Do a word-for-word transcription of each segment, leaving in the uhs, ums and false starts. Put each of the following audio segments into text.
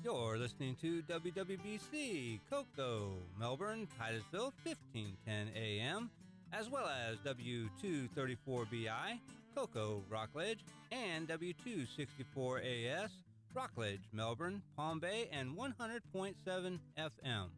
You're listening to W W B C, Cocoa, Melbourne, Titusville, fifteen ten A M, as well as W two thirty-four B I, Cocoa, Rockledge, and W two sixty-four A S, Rockledge, Melbourne, Palm Bay, and one hundred point seven F M.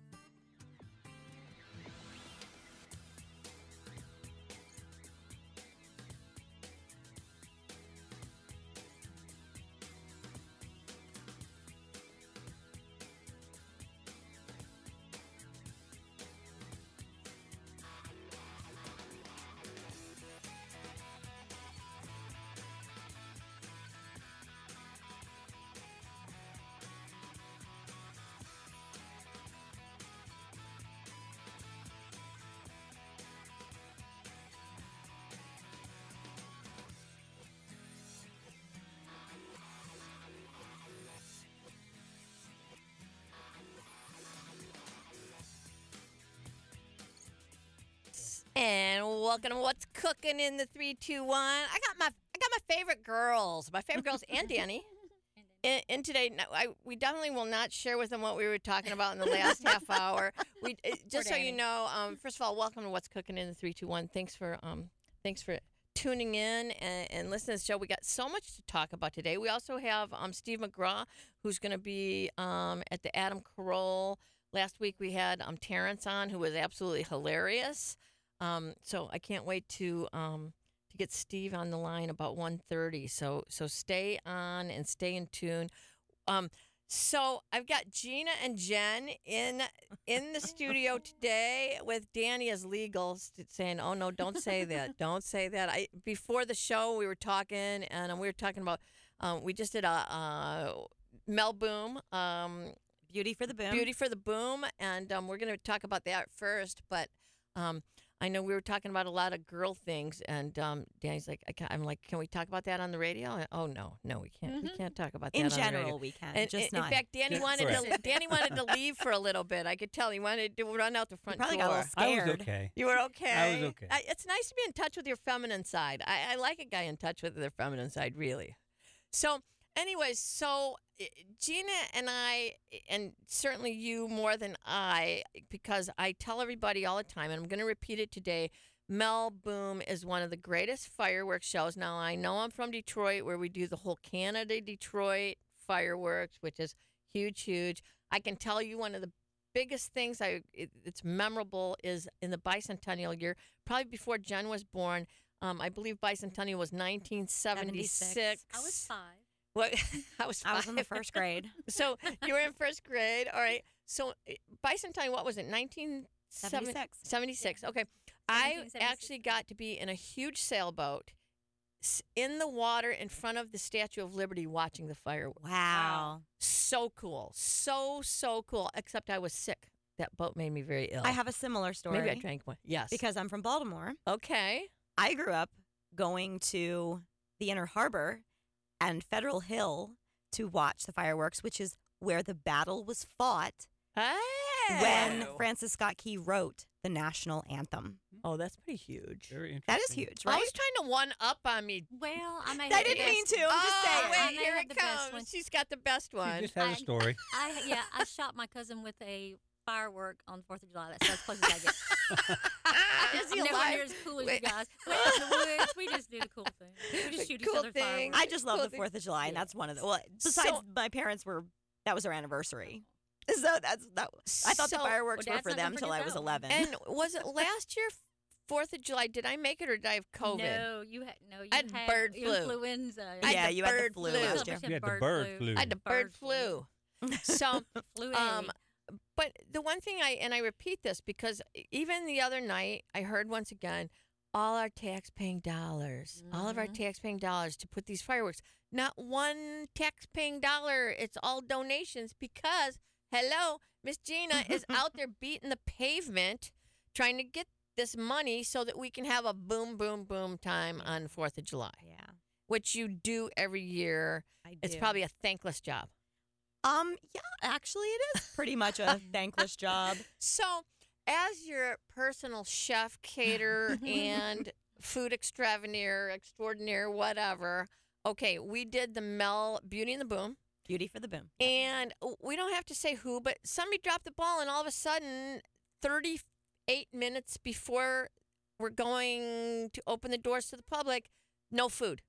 And welcome to What's Cooking in the three two one. I got my I got my favorite girls, my favorite girls, and Danny. In, in today, no, I, we definitely will not share with them what we were talking about in the last half hour. We uh, just so you know, um, first of all, welcome to What's Cooking in the three two one. Thanks for um, thanks for tuning in and, and listening to the show. We got so much to talk about today. We also have um, Steve McGraw, who's going to be um, at the Adam Carolla. Last week we had um, Terrence on, who was absolutely hilarious. Um, so I can't wait to um, to get Steve on the line about one thirty. So so stay on and stay in tune. Um, so I've got Gina and Jen in in the studio today with Danny as legal saying, "Oh no, don't say that, don't say that." I before the show we were talking and we were talking about um, we just did a uh, Mel Boom. Um, Beauty for the Boom. Beauty for the Boom, and um, we're going to talk about that first, but. Um, I know we were talking about a lot of girl things, and um, Danny's like, I can't, I'm like, can we talk about that on the radio? And, oh no, no, we can't. Mm-hmm. We can't talk about that. In on general, the radio. we can. And, just in, not. in fact, Danny wanted to. Danny wanted to leave for a little bit. I could tell he wanted to run out the front you probably door. got a little scared. I was okay. You were okay. I was okay. I, it's nice to be in touch with your feminine side. I, I like a guy in touch with their feminine side, really. So, anyways, so. Gina and I, and certainly you more than I, because I tell everybody all the time, and I'm going to repeat it today, Mel Boom is one of the greatest fireworks shows. Now, I know I'm from Detroit, where we do the whole Canada Detroit fireworks, which is huge, huge. I can tell you one of the biggest things I it, it's memorable is in the bicentennial year, probably before Jen was born. Um, I believe bicentennial was nineteen seventy-six. I was five. What? I was five. I was in the first grade. So you were in first grade. All right. So bicentennial, what was it? nineteen seventy-six. seventy-six. Okay. I actually got to be in a huge sailboat in the water in front of the Statue of Liberty watching the fireworks. Wow. So cool. So, so cool. Except I was sick. That boat made me very ill. I have a similar story. Maybe I drank one. Yes. Because I'm from Baltimore. Okay. I grew up going to the Inner Harbor and Federal Hill to watch the fireworks, which is where the battle was fought hey. when Francis Scott Key wrote the national anthem. Oh, that's pretty huge. Very interesting. That is huge, right? I was trying to one up on me. Well, I may I didn't mean to. I'm just oh, saying. wait, I may here have it the best one. comes. She's got the best one. She just has I- a story. I yeah, I shot my cousin with a firework on the Fourth of July. That's as close as I get. Is he I'm nowhere alive? near as cool as Wait. you guys. We're in the woods. We just do the cool thing. We just shoot Cool each other thing. fireworks. I just love Cool the Fourth of July, and Yeah. that's one of the. Well, besides, So- my parents were. That was their anniversary. So that's that. I thought So- the fireworks Well, were for Dad's not them gonna till I forget was that one. eleven. And was it last year, Fourth of July? Did I make it or did I have COVID? No, you had no. You I had had bird flu. influenza. I had yeah, the you had the bird flu flu. last year. You had the bird flu. I had the bird, flu. So, Flu. um, but the one thing I, and I repeat this because even the other night, I heard once again, all our tax-paying dollars, mm-hmm. all of our tax-paying dollars to put these fireworks, not one tax-paying dollar. It's all donations because, hello, Miss Gina is out there beating the pavement trying to get this money so that we can have a boom, boom, boom time on fourth of July. Yeah. Which you do every year. I It's do. probably a thankless job. Um, yeah, actually it is pretty much a thankless job. So, as your personal chef, caterer, and food extravaganaire, extraordinaire, whatever, okay, we did the Mel Beauty and the Boom. Beauty for the boom. And we don't have to say who, but somebody dropped the ball, and all of a sudden, thirty-eight minutes before we're going to open the doors to the public, no food.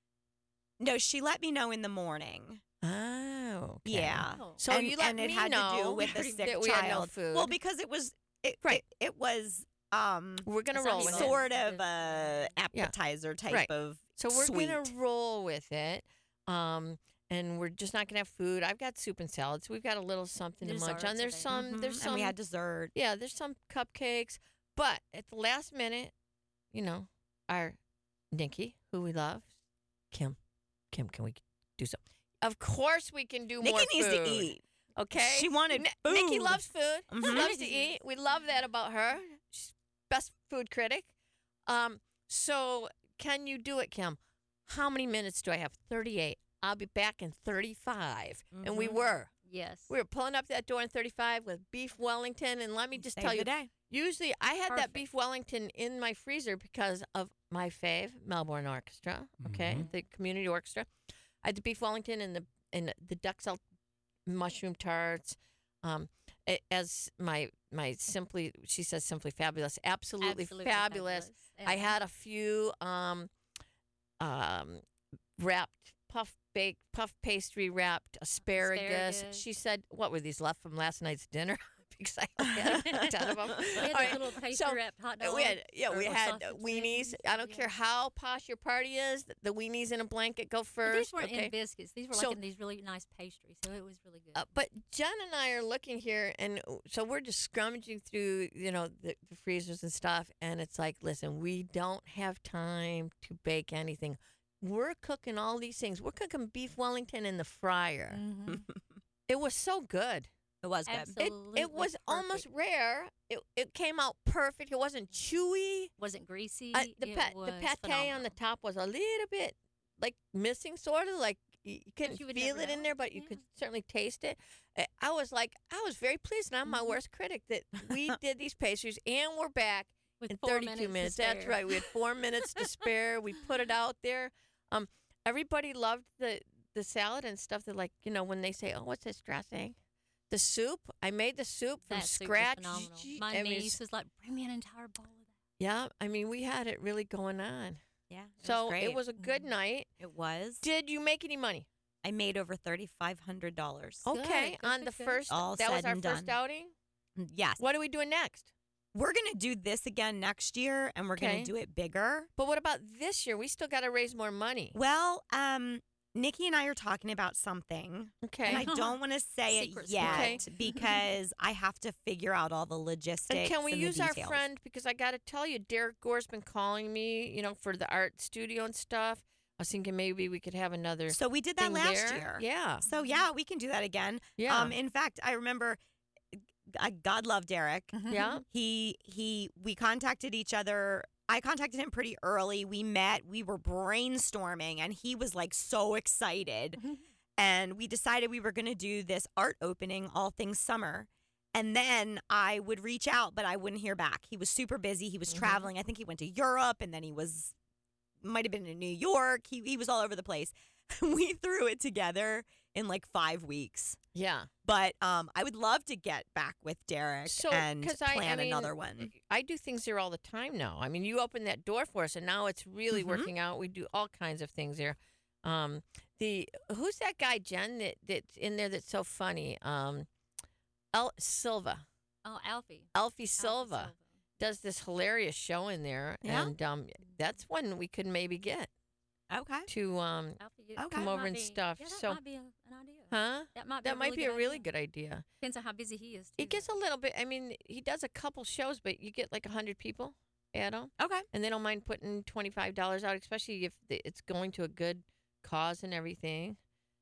No, she let me know in the morning. Oh, okay. Yeah. Oh. So and, you let and it me had know to do with a sick that we child. had no food. Well, because it was it, Right. it, it was um we're gonna It's not roll with it. sort of a appetizer type Right. of So we're sweet. gonna roll with it. Um, and we're just not gonna have food. I've got soup and salads. We've got a little something to munch Desserts on. There's available. some. Mhm, There's some. and we had dessert. Yeah, there's some cupcakes. But at the last minute, you know, our Nikki, who we love, Kim, Kim, can we do something? Of course we can do Nikki more needs food. to eat. Okay. She wanted Ni- food. Nikki loves food. She Mhm. loves to eat. We love that about her. She's best food critic. Um, so can you do it, Kim? How many minutes do I have? thirty-eight. I'll be back in thirty-five. And we Mhm. were. Yes. We were pulling up that door in thirty-five with beef Wellington. And let me just Save tell the you, day. usually I had that Perfect. beef Wellington in my freezer because of my fave, Melbourne Orchestra, okay, Mhm. the community orchestra. I had the beef Wellington and the and the duck salt mushroom tarts. Um, a- as my my simply, she says simply fabulous, absolutely, Absolutely fabulous. I Yeah. had a few um, um, wrapped puff baked puff pastry wrapped asparagus. Asparagus. She said, "What were these left from last night's dinner?" Because I only had a ton of them. We had All those right, little pastry so, wrapped hot uh, dogs. We had, yeah, or- we or had sausage uh, weenies. things. I don't Yeah. care how posh your party is. The, the weenies in a blanket go But first. these weren't okay? in biscuits. These were So- like in these really nice pastries. So it was really good. Uh, but Jen and I are looking here, and uh, so we're just scrummaging through, you know, the, the freezers and stuff. And it's like, listen, we don't have time to bake anything. We're cooking all these things. We're cooking beef Wellington in the fryer. Mhm. It was so good. It was good. It Absolutely it was almost perfect. rare. It it came out perfect. It wasn't chewy. Wasn't greasy. Uh, the it pa- was the pate on phenomenal. the top was a little bit like missing, sort of like you you couldn't you would feel never it in know. there, but you Yeah. could certainly taste it. Uh, I was like, I was very pleased, and I'm my Mhm. worst critic that we did these pastries, and we're back With in four thirty-two minutes. to minutes. That's spare. right. We had four minutes to spare. We put it out there. Um, everybody loved the the salad and stuff. That like you know when they say, "Oh, what's this dressing?" The soup. I made the soup from That soup was scratch. phenomenal. Gee, My I mean, niece it's- was like, "Bring me an entire bowl of that." yeah, I mean, we had it really going on. Yeah. It So was great. it was a good Mhm. night. It was. Did you make any money? I made over thirty five hundred dollars. Okay, Good, good, on good, the good. first, All that was said our and first done. outing. Yes. What are we doing next? We're gonna do this again next year, and we're Okay. gonna do it bigger. But what about this year? We still got to raise more money. Well, um, Nikki and I are talking about something, Okay. and I don't want to say it Secret yet squirrel. because I have to figure out all the logistics. And can we and the use our details. friend? Because I got to tell you, Derek Gore's been calling me, you know, for the art studio and stuff. I was thinking maybe we could have another So we did that thing last there. year. Yeah. So yeah, we can do that again. Yeah. Um, in fact, I remember. I, God love Derek. yeah. He he. We contacted each other. I contacted him pretty early. We met. We were brainstorming, and he was like so excited. Mhm. And we decided we were going to do this art opening, all things summer. And then I would reach out, but I wouldn't hear back. He was super busy. He was Mhm. traveling. I think he went to Europe, and then he was might have been in New York. He he was all over the place. We threw it together in like five weeks. Yeah. But um, I would love to get back with Derek So, and 'cause I- I plan mean, another one. I do things here all the time now. I mean, you opened that door for us, and now it's really Mhm. working out. We do all kinds of things here. Um, the who's that guy, Jen? That that's in there that's so funny. Um, El Silva, Oh, Alfie. Alfie Alfie Silva does this hilarious show in there, Yeah? and um, that's one we could maybe get Okay. to um, Alfie, you- Okay. that Come over might and be- stuff. Yeah, that So- might be a, an idea. huh? That might be. That a might really be good a really idea. good idea. Depends on how busy he is. He too, gets though. a little bit. I mean, he does a couple shows, but you get like a hundred people at him. Okay. And they don't mind putting twenty-five dollars out, especially if the, it's going to a good cause and everything.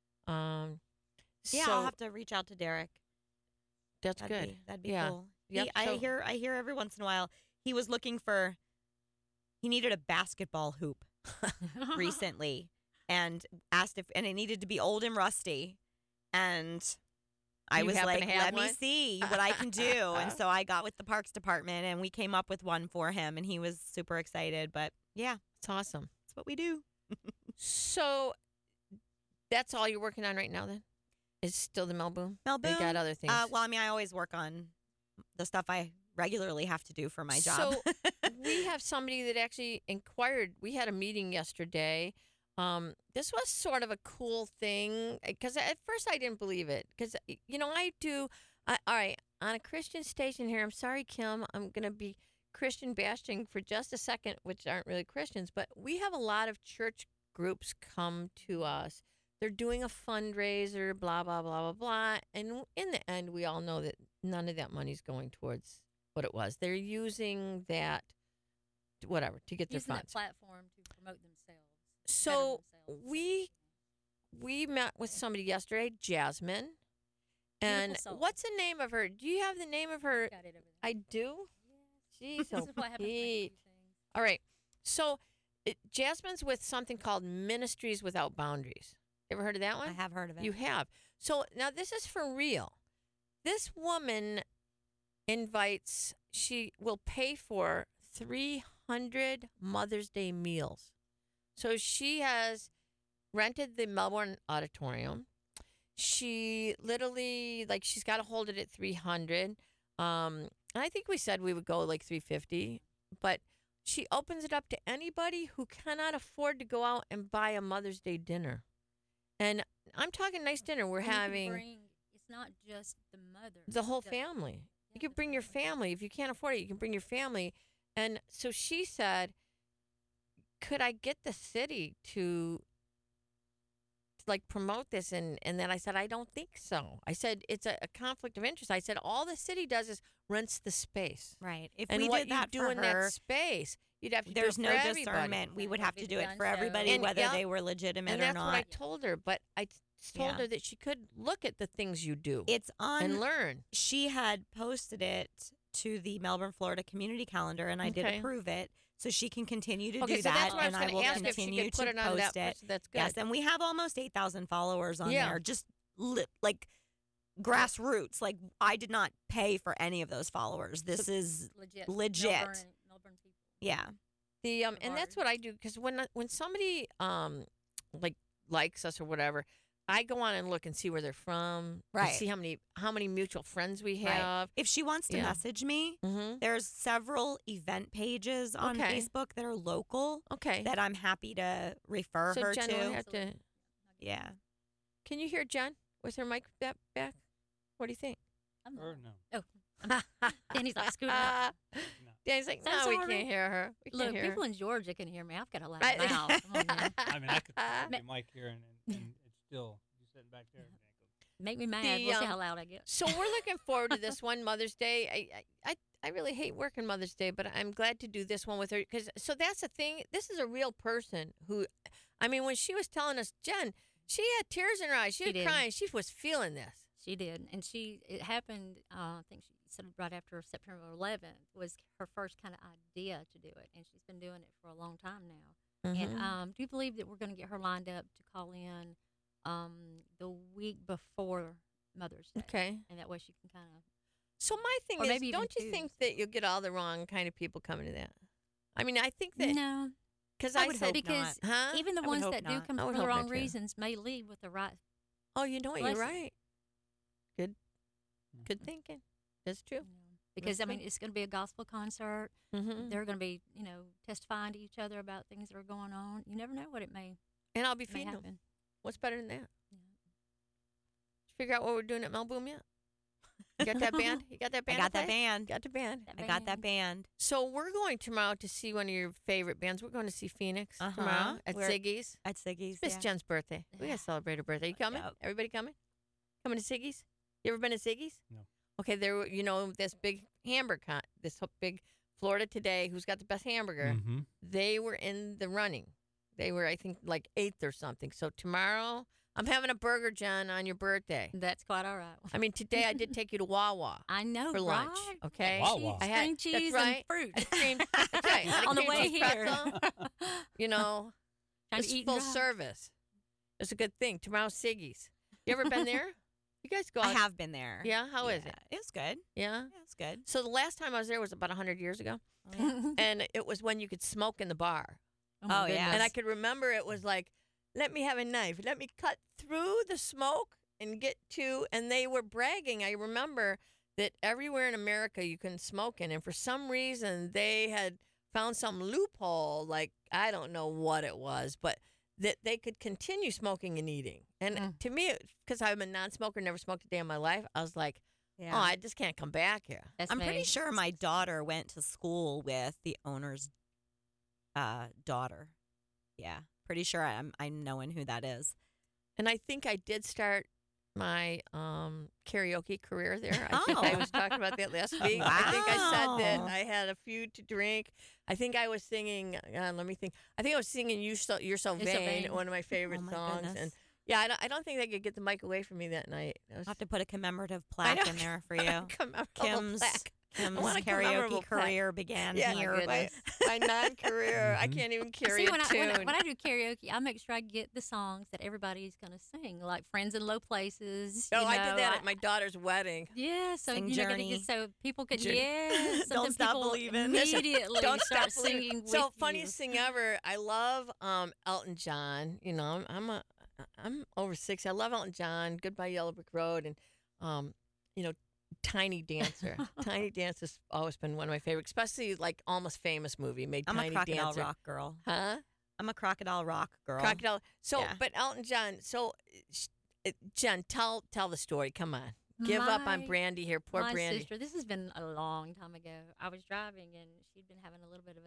Um, Yeah, so I'll have to reach out to Derek. that's That'd good. Be, that'd be Yeah. cool. Yep, He, I so- hear I hear every once in a while he was looking for he needed a basketball hoop recently and asked if and it needed to be old and rusty and I You was happen to like, have let me one?" see what I can do. And so I got with the parks department and we came up with one for him and he was super excited. But yeah, It's awesome. that's what we do. So that's all you're working on right now, then? It's still the Melbourne. Melbourne. They got other things. Uh, well, I mean, I always work on the stuff I regularly have to do for my job. So we have somebody that actually inquired. We had a meeting yesterday. Um, this was sort of a cool thing because at first I didn't believe it because, you know, I do. I, all right, on a Christian station here, I'm sorry, Kim, I'm going to be Christian bashing for just a second, which aren't really Christians, but we have a lot of church groups come to us. They're doing a fundraiser, blah, blah, blah, blah, blah. And in the end, we all know that none of that money's going towards what it was. They're using that, whatever, to get their Using that funds. platform to promote themselves. So better themselves. we we met with somebody yesterday, Jasmine. And Beautiful soul. what's the name of her? Do you have the name of her? Got it over there. I do. Jeez, This oh is what happens when I Pete. do things. All right. So it, Jasmine's with something called Ministries Without Boundaries. Ever heard of that one? I have heard of it. You have. So now this is for real. This woman invites, she will pay for three hundred Mother's Day meals. So she has rented the Melbourne Auditorium. She literally, like, she's got to hold it at three hundred. Um, and I think we said we would go like three fifty, but she opens it up to anybody who cannot afford to go out and buy a Mother's Day dinner. And I'm talking nice dinner. We're And you can having bring- it's not just the mother. the whole the- family. You Yeah, can the bring your family. family. If you can't afford it, you can bring your family. And so she said, could I get the city to like promote this? And, and then I said, I don't think so. I said, it's a, a conflict of interest. I said, all the city does is rents the space. Right. If And we what did that you do for in her, that space, you'd have to there's do it no for everybody. discernment. We would Yeah, have to it'd do be it done for so. everybody, And- whether yeah. they were legitimate And or that's what I not. told her. But I t- told Yeah. her that she could look at the things you do It's on. and learn. She had posted it to the Melbourne, Florida community calendar, and I did Okay. approve it. So she can continue to Okay, do so that, that's what I was and I going will to ask if she continue could put to it on that post it. person. That's good. Yes, and we have almost eight thousand followers on Yeah. there. Just li- like grassroots. Like I did not pay for any of those followers. This is legit. legit. Melbourne, Melbourne people. yeah. The um, the and that's bars. what I do because when I- when somebody um, like likes us or whatever, I go on and look and see where they're from, and Right. see how many how many mutual friends we Right. have. If she wants to Yeah. message me, Mm-hmm. there's several event pages on Okay. Facebook that are local Okay. that I'm happy to refer so her Jen to. will have to. Yeah. Can you hear Jen with her mic back? back? What do you think? I'm Or not- no. Danny's like, "Scoot out." Danny's like, So no, we sorry. can't hear her. We can't Look, hear people her. in Georgia can hear me. I've got a loud Right. mouth. Come on, man. I mean, I could Uh, put the mic here and, and, and it's still, you sitting back there. and it goes, Make me mad. The, we'll see um, how loud I get. So we're looking forward to this one Mother's Day. I, I, I I really hate working Mother's Day, but I'm glad to do this one with her because so that's the thing. This is a real person who, I mean, when she was telling us, Jen, she had tears in her eyes. She, She was did. crying. She was feeling this. She did, and she it happened. Uh, I think she said right after September eleventh was her first kind of idea to do it, and she's been doing it for a long time now. And Mhm. um, do you believe that we're going to get her lined up to call in um, the week before Mother's Day? Okay. And that way she can kind of. So my thing Or is, maybe even don't you two. think that you'll get all the wrong kind of people coming to that? I mean, I think that No, because I I, would said, hope because not. huh? even the I would ones hope that do not. come I for would the hope wrong not, too. reasons may leave with the right. Oh, you know what? You're blessing. right. Good. Good thinking. That's true. You know, because I mean, it's going to be a gospel concert. Mm-hmm. They're going to be, you know, testifying to each other about things that are going on. You never know what it may, And I'll be may feeding them. happen. What's better than that? Yeah. Did you figure out what we're doing at Melbourne yet? You got that band? You got that I band? got to that play? band. Got the band. That I got that band. band. So we're going tomorrow to see one of your favorite bands. We're going to see Phoenix Uh-huh. tomorrow at We're- Siggy's. At Siggy's. It's Miss Yeah. Jen's birthday. We got to celebrate her birthday. You coming? Yep. Everybody coming? Coming to Siggy's? You ever been to Siggy's? No. Okay, there. were- You know this big hamburger, con- this ho- big Florida Today. Who's got the best hamburger? Mm-hmm. They were in the running. They were, I think, like eighth or something. So tomorrow, I'm having a burger, Jen, on your birthday. That's quite all right. I mean, today I did take you to Wawa. I know, For lunch, right? okay? Wawa. I had- Cream that's cheese right. and fruit. Cream- that's right. Had a On the cream way cheese here. pretzel. You know, Trying it's to eat full and drive. service. It's a good thing. Tomorrow's Siggy's. You ever been there? You guys go out. I have been there. Yeah? How is Yeah, it? It was good. Yeah? Yeah, it's good. So the last time I was there was about one hundred years ago. And it was when you could smoke in the bar. Oh, my Oh, yeah. goodness. And I could remember it was like, let me have a knife. Let me cut through the smoke and get to, and they were bragging. I remember that everywhere in America you can smoke in, and for some reason they had found some loophole, like I don't know what it was, but that they could continue smoking and eating. And Mm. to me, because I'm a non-smoker, never smoked a day in my life, I was like, Yeah. oh, I just can't come back here. That's I'm pretty me. sure my daughter went to school with the owner's uh, daughter. Yeah, pretty sure I'm I'm knowing who that is. And I think I did start my um, karaoke career there. I think I Oh. was talking about that last week. I think I said that Wow. I had a few to drink. I think I was singing. Uh, let me think. I think I was singing "You So You're So You're So Vain," Vain. one of my favorite Oh my songs. goodness. And yeah, I don't, I don't think they could get the mic away from me that night. It was I'll have to put a commemorative I plaque know. in there for you. commemorable Kim's plaque. Kim's want a commemorable karaoke plaque. career began Yeah, here. my, But my non-career. I Mhm. can't even carry See, a when I, tune. when, I, when I do karaoke, I make sure I get the songs that everybody's going to sing, like Friends in Low Places. no, you I know, did that I- at my daughter's wedding. Yeah, so Sing you know, Journey. so people could Journey. yeah, Don't something Stop people Believin'. immediately Don't start stop believing. singing with So you. funniest thing ever. I love um, Elton John. You know, I'm, I'm a I'm over sixty. I love Elton John. Goodbye Yellow Brick Road, and um, you know, Tiny Dancer. Tiny Dancer's always been one of my favorites, especially like Almost Famous movie made I'm Tiny a crocodile Dancer. rock girl. Huh? I'm a crocodile rock girl. Crocodile. So, Yeah. but Elton John. So, uh, sh- uh, Jen, tell tell the story. Come on, give up on My- Brandy here. Poor My Brandy. sister, this has been a long time ago. I was driving and she'd been having a little bit of a,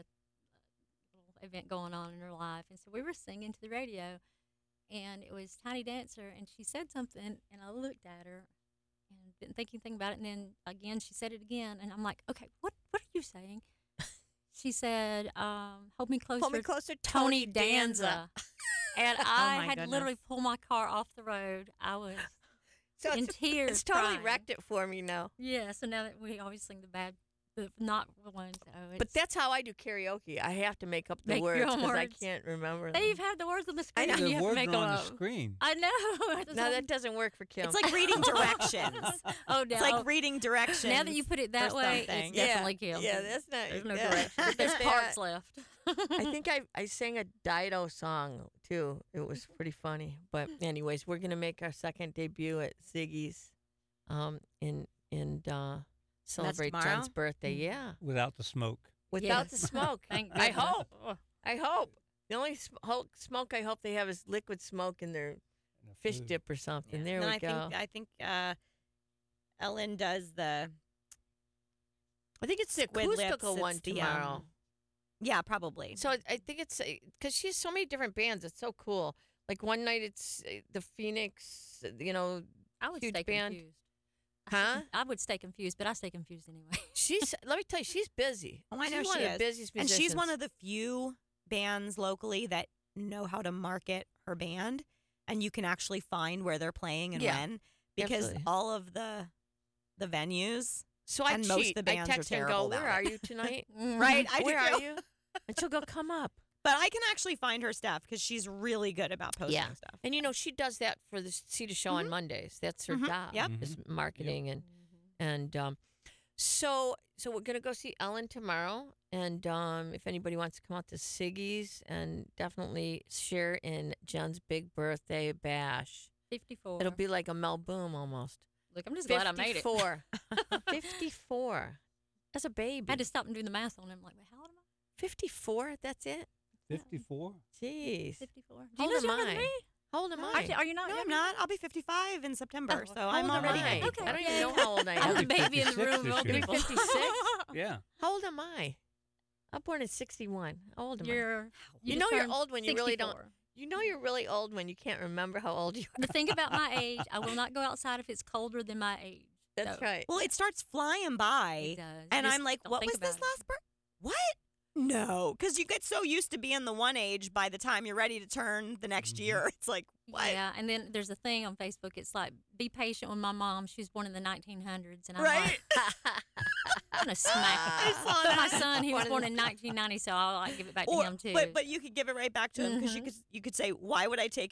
a little event going on in her life, and so we were singing to the radio, and it was Tiny Dancer, and she said something, and I looked at her and didn't think anything about it, and then again she said it again, and I'm like, okay, what what are you saying? She said, um, "Hold me closer, Hold me closer, Tony Danza." And I my had to literally goodness. pull my car off the road. I was So in it's, tears. it's totally crying. wrecked it for me now. Yeah, so now that we always sing the bad, the not the ones. So But it's- that's how I do karaoke. I have to make up the Make your words own because I words. can't remember they them. even have the words on the I screen. know. and The you have to words make are them on the up. screen. I know. That's No, all- that doesn't work for Kim. It's like reading directions. oh, no. It's like reading directions. now that you put it that or way, something. it's Yeah, definitely Kim. yeah, that's not- There's no yeah. directions. There's That- parts left. I think I I sang a Dido song too. It was pretty funny. But anyways, we're gonna make our second debut at Ziggy's, um, in in uh, celebrate tomorrow? Jen's birthday. Yeah, Without the smoke. without Yes. the smoke. Thank I goodness. hope. Oh. I hope. The only sm- ho- smoke I hope they have is liquid smoke in their and the fish food. dip or something. There and we I go. think I think uh, Ellen does the I think it's the squid lips. acoustical It's one the, tomorrow. um, yeah, probably. So I, I think it's because she has so many different bands. It's so cool. Like one night it's uh, the Phoenix, uh, you know, I would Huge stay band. confused. I stay Huh? con- I would stay confused, but I stay confused anyway. she's. let me tell you, she's busy. Oh, I know she's one she of the is. busiest And musicians. she's one of the few bands locally that know how to market her band, and you can actually find where they're playing and Yeah, when, because absolutely. all of the the venues, So I and cheat. most of the I bands are text her and terrible go, "Where about are it." you tonight? right? I do Where are too. you?" And she'll go, "Come up." But I can actually find her stuff because she's really good about posting Yeah. stuff. And you know, she does that for the Cedar Show on Mondays. That's her Mhm. job. Yep. Is Mhm. marketing and and um, so so we're gonna go see Ellen tomorrow. And um, if anybody wants to come out to Siggy's and definitely share in Jen's big birthday bash, fifty-four. it'll be like a Mel Boom almost. Look, I'm just glad I made it. fifty-four. fifty-four. As a baby. I had to stop and do the math on it. I'm like, wait, how old am I? fifty-four. That's it. fifty-four? Jeez. fifty-four. How Gina's old am younger than I? me? How old am No, I? Actually, are you not? No, I'm younger? not. I'll be fifty-five in September, Oh, so how I'm old am already. I? Okay. I don't even yeah. know how old I I'm am. the baby in the fifty-six room. this old year. people. fifty-six? Yeah. How old am I? I'm born in sixty-one. How old am I? You're, You just know you're turned old when you really don't- sixty-four. You know you're really old when you can't remember how old you are. The thing about my age, I will not go outside if it's colder than my age. That's So, right. Well, it starts flying by, It does. and Just I'm like, don't "What think was this about it. last birth? What? No, because you get so used to being the one age. By the time you're ready to turn the next Mhm. year, it's like, what? Yeah, and then there's a thing on Facebook. It's like, be patient with my mom. She was born in the nineteen hundreds, and I'm Right? like, I'm gonna smack I him. saw But my that. son, he was Born born in in nineteen ninety, so I'll like give it back Or- to him too. But but you could give it right back to him because you Mhm. could you could say, why would I take it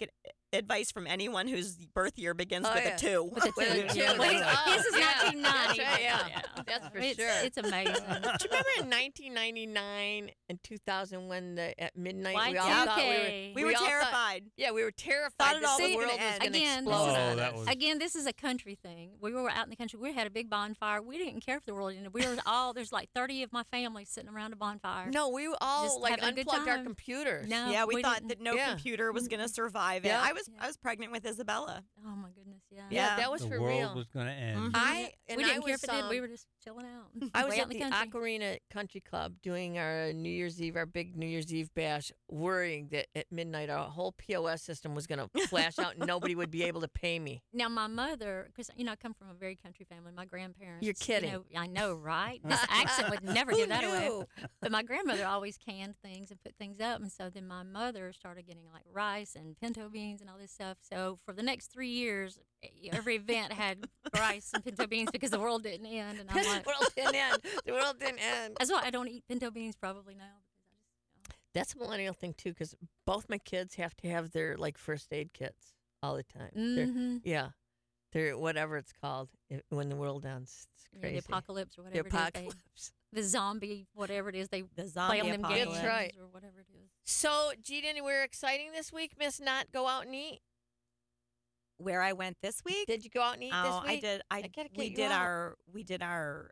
advice from anyone whose birth year begins Oh, with yeah. a two. With a With a two. two, Yeah. that's Well, up. his is Yeah. nineteen ninety. That's right, yeah. That's for it's, sure. It's amazing. Do you remember in nineteen ninety-nine and two thousand when the, at midnight we all Y two thought we were K. We were all thought- terrified. yeah, we were terrified. Thought it that all the was world gonna was end. going to Again, explode this is- on Oh, that us. was- Again, this is a country thing. We were out in the country. We had a big bonfire. We didn't care if the world ended. We were all there's like thirty of my family sitting around a bonfire. No, we all Just like having a good unplugged our time. computers. No, Yeah, we, we thought didn't- that no Yeah. computer was going to survive it. Yeah. I was Yeah. I was pregnant with Isabella. Oh my goodness, yeah. Yeah, Yeah. that was the for world real. was going to end. Mhm. I and we I didn't care was, if it did. We um, were just chilling out. I was way at out in the the country. Ocarina Country Club doing our New Year's Eve, our big New Year's Eve bash, worrying that at midnight our whole P O S system was going to flash out and nobody would be able to pay me. Now my mother, because you know I come from a very country family. My grandparents. You're kidding. You know, I know, right? This accent would never Who give that away. knew? But my grandmother always canned things and put things up, and so then my mother started getting like rice and pinto beans and all this stuff. So for the next three years, e- every event had rice and pinto beans because the world didn't end. And I'm the like, world didn't end. The world didn't end. that's why I don't eat pinto beans probably now. Because I just, you know. That's a millennial thing too, because both my kids have to have their like first aid kits all the time. They're- Mhm. Yeah, they're whatever it's called i- when the world ends. It's Yeah, crazy. the apocalypse or The whatever it is. apocalypse. They, the zombie, whatever it is, they The play zombie on them apocalypse. games That's right. or whatever it is. So, Gina, anywhere exciting this week, Miss Not go out and eat? Where I went this week? Did you go out and eat oh, this week? I did. I, I gotta get we you did out. our we did our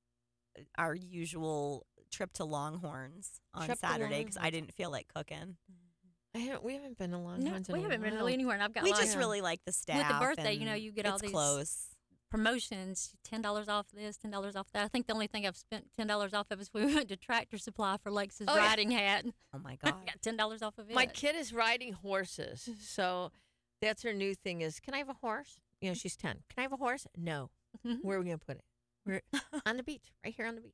our usual trip to Longhorns on Trip to Saturday because I Longhorns. didn't feel like cooking. I haven't, we haven't been to No, Longhorns in we a haven't been while. really anywhere, and I've got We lots just really like the staff. with the birthday. You know, and you get all it's these close. promotions, ten dollars off this, ten dollars off that. I think the only thing I've spent ten dollars off of is we went to Tractor Supply for Lakes' Oh, yeah. riding hat. Oh my I god! got ten dollars off of it. My kid is riding horses, so that's her new thing is, can I have a horse? You know, she's ten. Can I have a horse? No. Mhm. Where are we going to put it? We're on the beach, right here on the beach.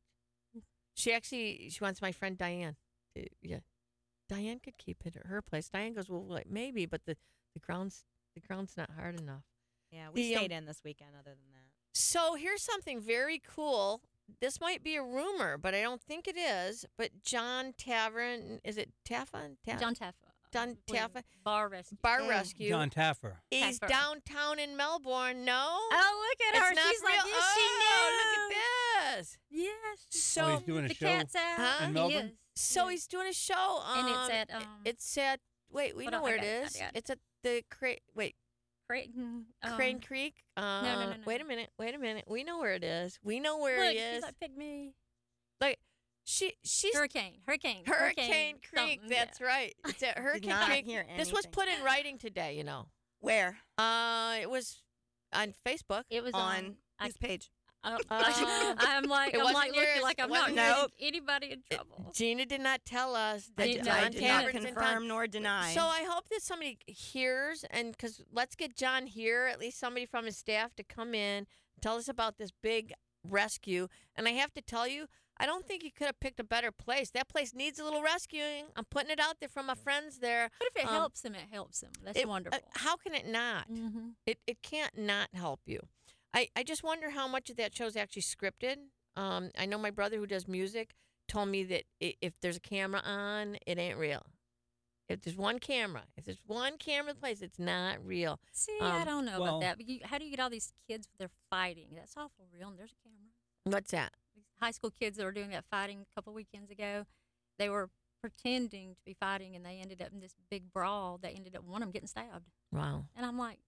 She actually, she wants my friend Diane. To, yeah. Diane could keep it at her place. Diane goes, well, like, maybe, but the, the ground's the ground's not hard enough. Yeah, we The, um, stayed in this weekend. Other than that, So here's something very cool. This might be a rumor, but I don't think it is. But John Tavern, is it Taffa? Ta- John Taffa. John William Taffa. Bar Rescue. Bar Mm. Rescue. John Taffer. He's Taffer. downtown in Melbourne. No, Oh, look at it's her. not She's like, real. yes, oh, she knew. look at this. Yes. So, Oh, he's doing a the show cat's out. Huh? in He Melbourne? is. so He is. he's doing a show. Um, And it's at, i- um, It's at. Wait, we hold know on, I where got it it, I is. got it. It's at the Cra- wait Creighton. Um, Crane Creek. Uh, no, no, no. Wait a minute. Wait a minute. We know where it is. We know where Look, he she's is. like, pick me. Like she she's Hurricane. Hurricane. Hurricane Creek. something, That's yeah. right. It's at Did Hurricane not Creek. hear This was anything. put in writing today. You know. Where Uh, it was on Facebook. It was on on. I, whose page? I, Uh, I'm like, it I'm wasn't like looking yours. like It I'm not wasn't getting yours. anybody in trouble. Gina did not tell us I that didn't know. John I I did did not Tavern's in town. confirm nor deny. So I hope that somebody hears, and because let's get John here, at least somebody from his staff to come in, tell us about this big rescue. And I have to tell you, I don't think you could have picked a better place. That place needs a little rescuing. I'm putting it out there from my friends there. But if it Um, helps them, it helps them. That's It- uh, wonderful. how can it not? mm-hmm. It it can't not help you. I, I just wonder how much of that show is actually scripted. Um, I know my brother who does music told me that i- if there's a camera on, it ain't real. If there's one camera, if there's one camera in the place, it's not real. See, I um, don't know well- about that. But you, how do you get all these kids they're fighting? That's awful real. And there's a camera. What's that? These high school kids that were doing that fighting a couple weekends ago, they were pretending to be fighting, and they ended up in this big brawl. They ended up one of them getting stabbed, Wow. and I'm like,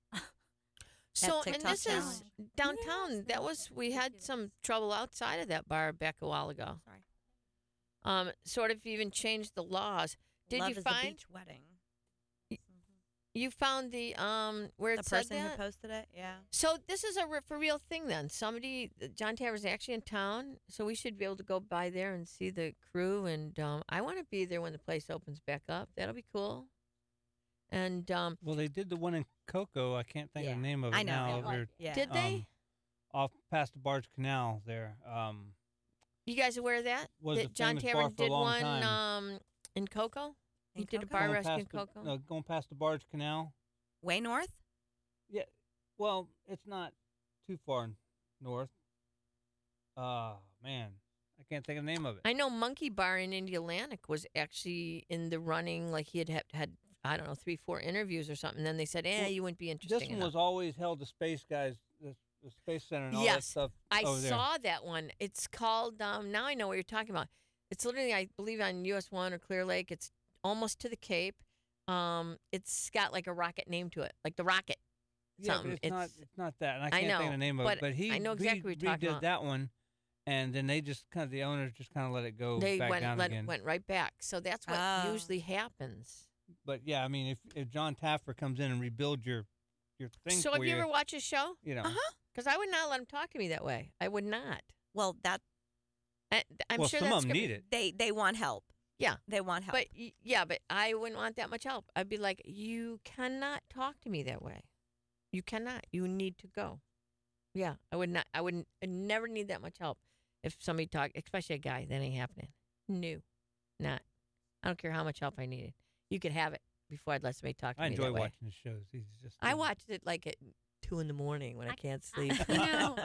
So and TikTok this is challenge. downtown. Yes, that was we had ridiculous. some trouble outside of that bar back a while ago. Sorry. Um, sort of even changed the laws. Did Love you is find a beach wedding. you found the um where The it said person that? who posted it, yeah. So this is a re- for real thing then. Somebody, John Taver's actually in town, so we should be able to go by there and see the crew. And um, I want to be there when the place opens back up. That'll be cool. And um, Well, they did the one in Cocoa. I can't think of Yeah, the name of it I know, now. yeah. Over, Yeah. did they? um, off past the Barge Canal there. Um, You guys aware of that? Was that a John famous bar Tavern for a did long one time. um in Cocoa. He In did a Cocoa? bar going rescue in past the- Cocoa. uh, going past the Barge Canal. Way north? Well, it's not too far north. Oh, man. I can't think of the name of it. I know Monkey Bar in Indialantic was actually in the running. Like he had had, had I don't know, three, four interviews or something. Then they said, "Eh, Well, you wouldn't be This interesting one enough." was always held the space guys, the, the space center and all that Yes, stuff. I over there. saw that one. It's called. Um, now I know what you're talking about. It's literally, I believe, on U S one or Clear Lake. It's almost to the Cape. Um, it's got like a rocket name to it, like the rocket. Yeah, something. but it's, not. It's- It's not that, and I I can't think know, of the name of but it. But he, I know exactly he what you're talking redid about. that one, and then they just kind of the owners just kind of let it go They back went down let, again. went right back. So that's what Oh. usually happens. But yeah, I mean, if, if John Taffer comes in and rebuilds your your thing So for have you ever watched his show? you know, Uh-huh. Because I would not let him talk to me that way. I would not. Well, that I, I'm well, sure some that's of them gonna need be- it. they they want help. Yeah. They want help. But y- yeah, but I wouldn't want that much help. I'd be like, you cannot talk to me that way. You cannot. You need to go. Yeah, I would not. I wouldn't. I never need that much help. If somebody talk, especially a guy, that ain't happening. No, not. I don't care how much help I needed. You could have it before I'd let somebody talk to I me enjoy that way. watching his shows. He's just. I um, watched it like at two in the morning when I, I- can't I- sleep. you know,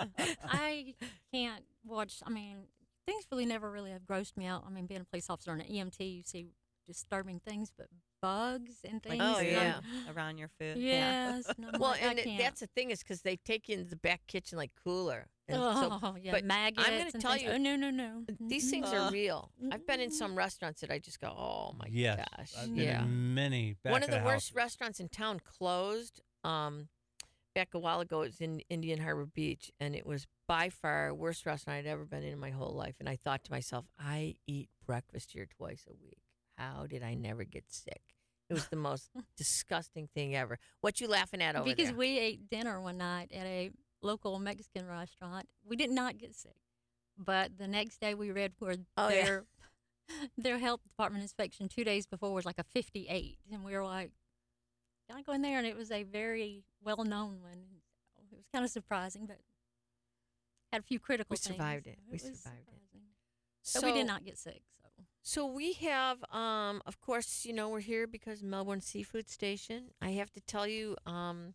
I can't watch. I mean, things really never really have grossed me out. I mean, being a police officer and an E M T, you see disturbing things, but bugs and things. Oh, food yeah. around your food. Yeah. Yes. no, I'm Well, like, I and it- can't. that's the thing is because they take you into the back kitchen like cooler. And so Oh, yeah, but maggots. I'm gonna and tell things. you, Oh, no, no, no. these things Uh, are real. I've been in mm-mm. some restaurants that I just go, oh my yes, gosh, I've been yeah. in many. Back One of at the the worst houses. restaurants in town closed. Um, back a while ago, it was in Indian Harbor Beach, and it was by far worst restaurant I'd ever been in in my whole life. And I thought to myself, I eat breakfast here twice a week. How did I never get sick? It was the most disgusting thing ever. What you laughing at over Because there? we ate dinner one night at a local Mexican restaurant. We did not get sick. But the next day we read where Oh, yeah. their their health department inspection two days before was like a fifty-eight. And we were like, can I go in there? And it was a very well known one. So it was kind of surprising, but had a few critical We things. survived it. so We was survived it. surprising. so But we did not get sick. So So we have, um, of course, you know, we're here because Melbourne Seafood Station. I have to tell you, um,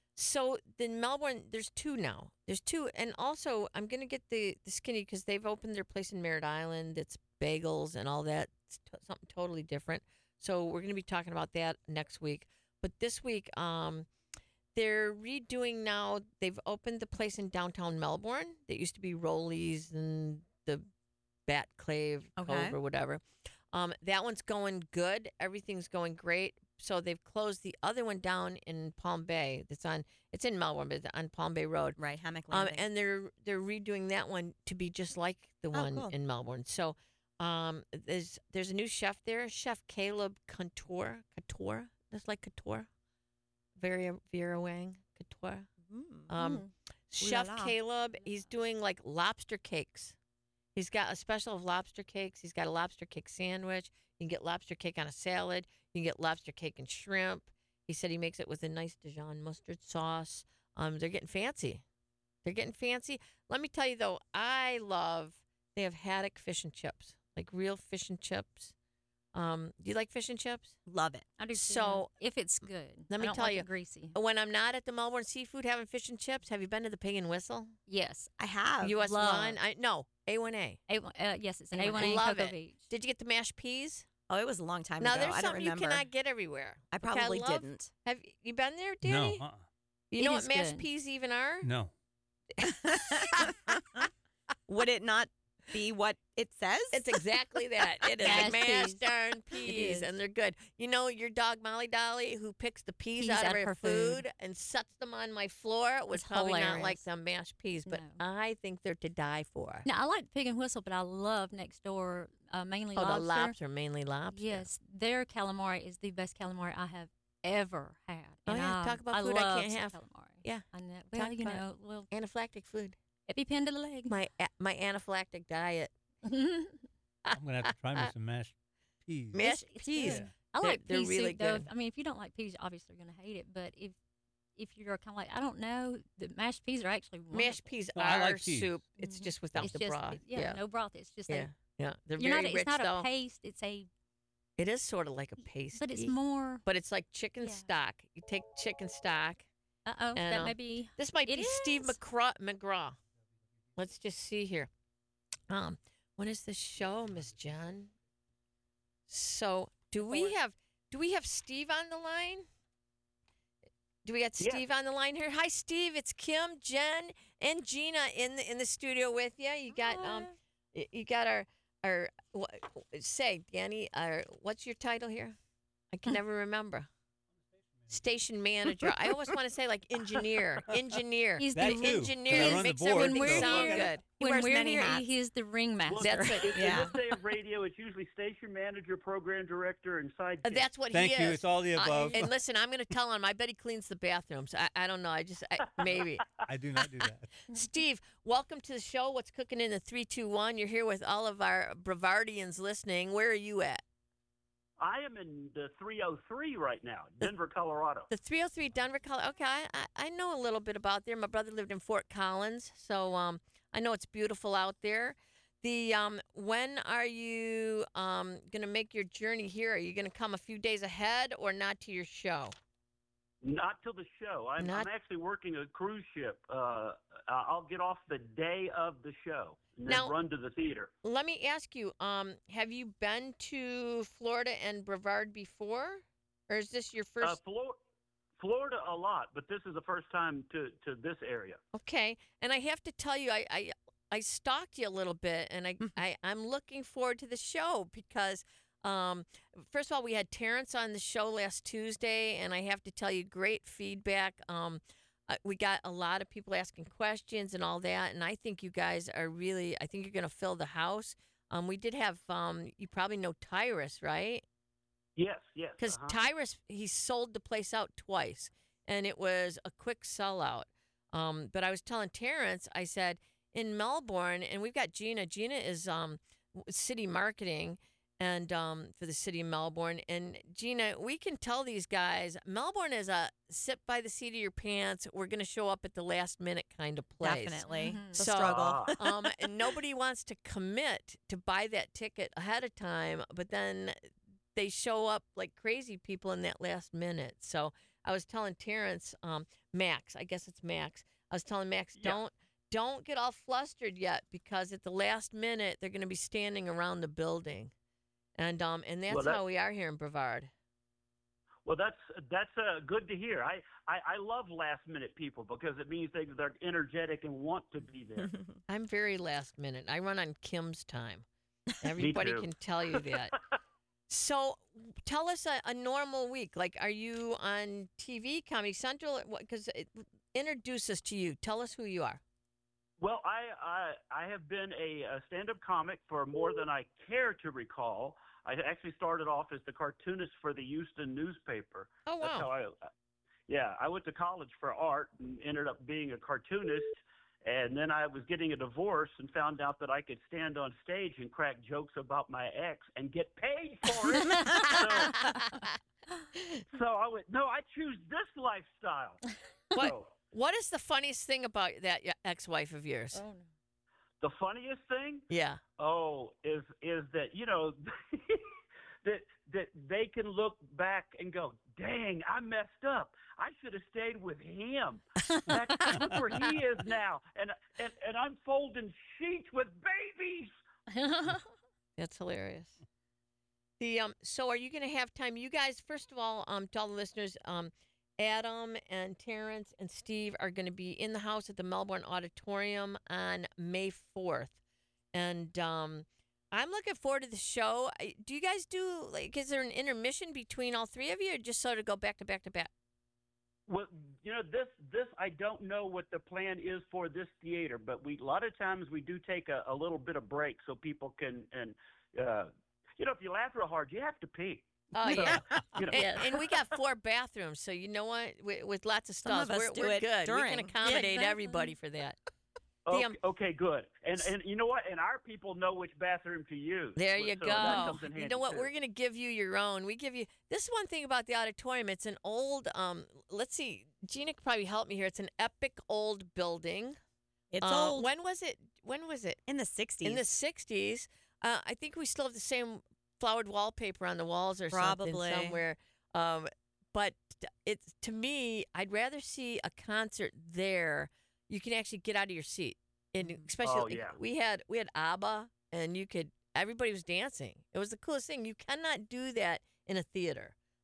so the Melbourne, there's two now. There's two, and also I'm gonna get the the skinny because they've opened their place in Merritt Island. It's bagels and all that. It's t- something totally different. So we're gonna be talking about that next week. But this week, um, they're redoing now. They've opened the place in downtown Melbourne. That used to be Rollies and the Bat Clave Okay. Cove or whatever. Um, that one's going good. Everything's going great. So they've closed the other one down in Palm Bay. That's on. It's in Melbourne, but it's on Palm Bay Road. Right, Hammock Um, Landing. and they're they're redoing that one to be just like the Oh, one cool. in Melbourne. So um, there's there's a new chef there, Chef Caleb Couture. Couture. That's like Couture. Vera Vera Wang Couture. Mm. Um, mm. Chef Ooh la la. Caleb, he's doing like lobster cakes. He's got a special of lobster cakes. He's got a lobster cake sandwich. You can get lobster cake on a salad. You can get lobster cake and shrimp. He said he makes it with a nice Dijon mustard sauce. Um, they're getting fancy. They're getting fancy. Let me tell you though, I love they have haddock fish and chips, like real fish and chips. Um, do you like fish and chips? Love it. I do too, So, if it's good. let I me don't tell like you- it greasy. When I'm not at the Melbourne Seafood having fish and chips, have you been to the Pig and Whistle? Yes. I have. U S love. one? I no, A one A. A one, uh, yes, it's an A A one one A. A in Love Cocoa it. Beach. Did you get the mashed peas? Oh, it was a long time Now ago. there's I don't something you remember. cannot get everywhere. I Okay, probably love- didn't. Have you been there, No, Danny? uh-uh. You It know what is mashed good. peas even are? no. Would it not be what it says? It's exactly that. It is Mashed mashed peas. darn peas, is. and they're good. You know your dog Molly Dolly, who picks the peas, Peas out of out of her her food, food. and sets them on my floor, would It's probably not like hilarious. them mashed peas, but No. I think they're to die for. Now I like Pig and Whistle, but I love next door uh, mainly oh, lobster. the lobster, mainly lobster. Yes, their calamari is the best calamari I have ever had. Oh, And yeah, I, talk about I food I love can't some have. Calamari. Yeah, I know. Well, talk you about it. know, well, anaphylactic food. EpiPen to the leg. My a- my anaphylactic diet. I'm gonna have to try me some mashed peas. Mashed it's peas. good. Yeah. I They're- like they're pea really soup, though. good. I mean, if you don't like peas, obviously you're going to hate it. But if if you're kind of like, I don't know, the mashed peas are actually wonderful. Mashed peas Well, I are like peas. soup. It's Mhm. just without It's the just, broth. it- yeah, yeah, no broth. It's just yeah, a. yeah. They're You're very not. rich It's not though. a paste. It's a. It is sort of like a paste, But it's more. But it's like chicken Yeah. stock. You take chicken stock. Uh oh, And, that uh, may be. This might It be Steve is. McGraw. McGraw. Let's just see here. Um, when is the show, Miss Jen? So, do we Fourth. have do we have Steve on the line? Do we got Yes. Steve on the line here? Hi, Steve. It's Kim, Jen, and Gina in the in the studio with you. You got um, y- you got our our wha- say, Danny. Our what's your title here? I can never remember. Station manager. I always want to say like engineer. Engineer. He's That the too, 'cause engineer I run the makes board, everything so- sound When we're good. He when wears we're many here, hats. he's the ringmaster. Well, That's it. In, Yeah. in this day of radio, it's usually station manager, program director, and sidekick. Uh, That's what Thank he you. is. It's all the I- above. and listen, I'm going to tell him. I bet he cleans the bathrooms. I, I don't know. I just I, maybe. I do not do that. Steve, welcome to the show. What's cooking in the three two one? You're here with all of our Bravardians listening. Where are you at? I am in the three oh three right now, Denver, Colorado. The three oh three Denver, Colorado. Okay, I, I, I know a little bit about there. My brother lived in Fort Collins, so um, I know it's beautiful out there. The um, when are you um going to make your journey here? Are you going to come a few days ahead or not to your show? Not till the show. I'm, Not- I'm actually working a cruise ship. Uh, I'll get off the day of the show and then Now- run to the theater. Let me ask you, um, have you been to Florida and Brevard before, or is this your first? Uh, Flor- Florida a lot, but this is the first time to, to this area. Okay, and I have to tell you, I I, I stalked you a little bit, and I, I I'm looking forward to the show because, um, first of all, we had Terrence on the show last Tuesday, and I have to tell you, great feedback. Um, uh, we got a lot of people asking questions and all that, and I think you guys are really, I think you're going to fill the house. Um, we did have, um, you probably know Tyrus, right? Yes, yes. Because uh-huh. Tyrus, he sold the place out twice, and it was a quick sellout. Um, but I was telling Terrence, I said, in Melbourne, and we've got Gina. Gina is um, w- city marketing and um, for the city of Melbourne. And Gina, we can tell these guys, Melbourne is a sit by the seat of your pants. We're going to show up at the last minute kind of place. Definitely. Mhm. It's a So- struggle. Ah. um, and nobody wants to commit to buy that ticket ahead of time, but then they show up like crazy people in that last minute. So I was telling Terrence, um, Max, I guess it's Max. I was telling Max, Yeah. don't don't get all flustered yet because at the last minute they're going to be standing around the building, and um and that's Well, that- how we are here in Brevard. Well, that's that's uh, good to hear. I, I, I love last minute people because it means they, they're energetic and want to be there. I'm very last minute. I run on Kim's time. Everybody too. can tell you that. So, tell us a, a normal week. Like, are you on T V, Comedy Central? Because introduce us to you. Tell us who you are. Well, I, I I have been a, a stand-up comic for more than I care to recall. I actually started off as the cartoonist for the Houston newspaper. Oh That's how wow! I, yeah, I went to college for art and ended up being a cartoonist. And then I was getting a divorce and found out that I could stand on stage and crack jokes about my ex and get paid for it. so, so I went, no, I choose this lifestyle. What So, What is the funniest thing about that y- ex-wife of yours? Oh no. the funniest thing, Yeah. oh, is is that you know that that they can look back and go, dang, I messed up. I should have stayed with him. That, look where he is now, and and and I'm folding sheets with babies. That's hilarious. The um. So, are you going to have time? You guys, first of all, um, to all the listeners, um, Adam and Terrence and Steve are going to be in the house at the Melbourne Auditorium on May fourth, and um, I'm looking forward to the show. I- Do you guys do like? Is there an intermission between all three of you, or just sort of go back to back to back? Well, you know, this this I don't know what the plan is for this theater, but we a lot of times we do take a, a little bit of break so people can and uh, you know, if you laugh real hard, you have to pee. Oh So, yeah. you know, And, and we got four bathrooms, so you know what? With, with lots of Some stalls, of us we're, do we're it good. We during. can Yeah, accommodate exactly. everybody for that. The, okay, um, okay, good. And and you know what? And our people know which bathroom to use. There so you that go. comes in You handy know what? too. We're going to give you your own. We give you this is one thing about the auditorium. It's an old. Um, let's see. Gina could probably help me here. It's an epic old building. It's Uh, old. When was it? When was it? In the sixties. In the sixties. Uh, I think we still have the same flowered wallpaper on the walls or Probably. something somewhere. Um, but it's to me, I'd rather see a concert there. You can actually get out of your seat, and especially Oh, yeah. we had we had ABBA, and you could everybody was dancing. It was the coolest thing. You cannot do that in a theater.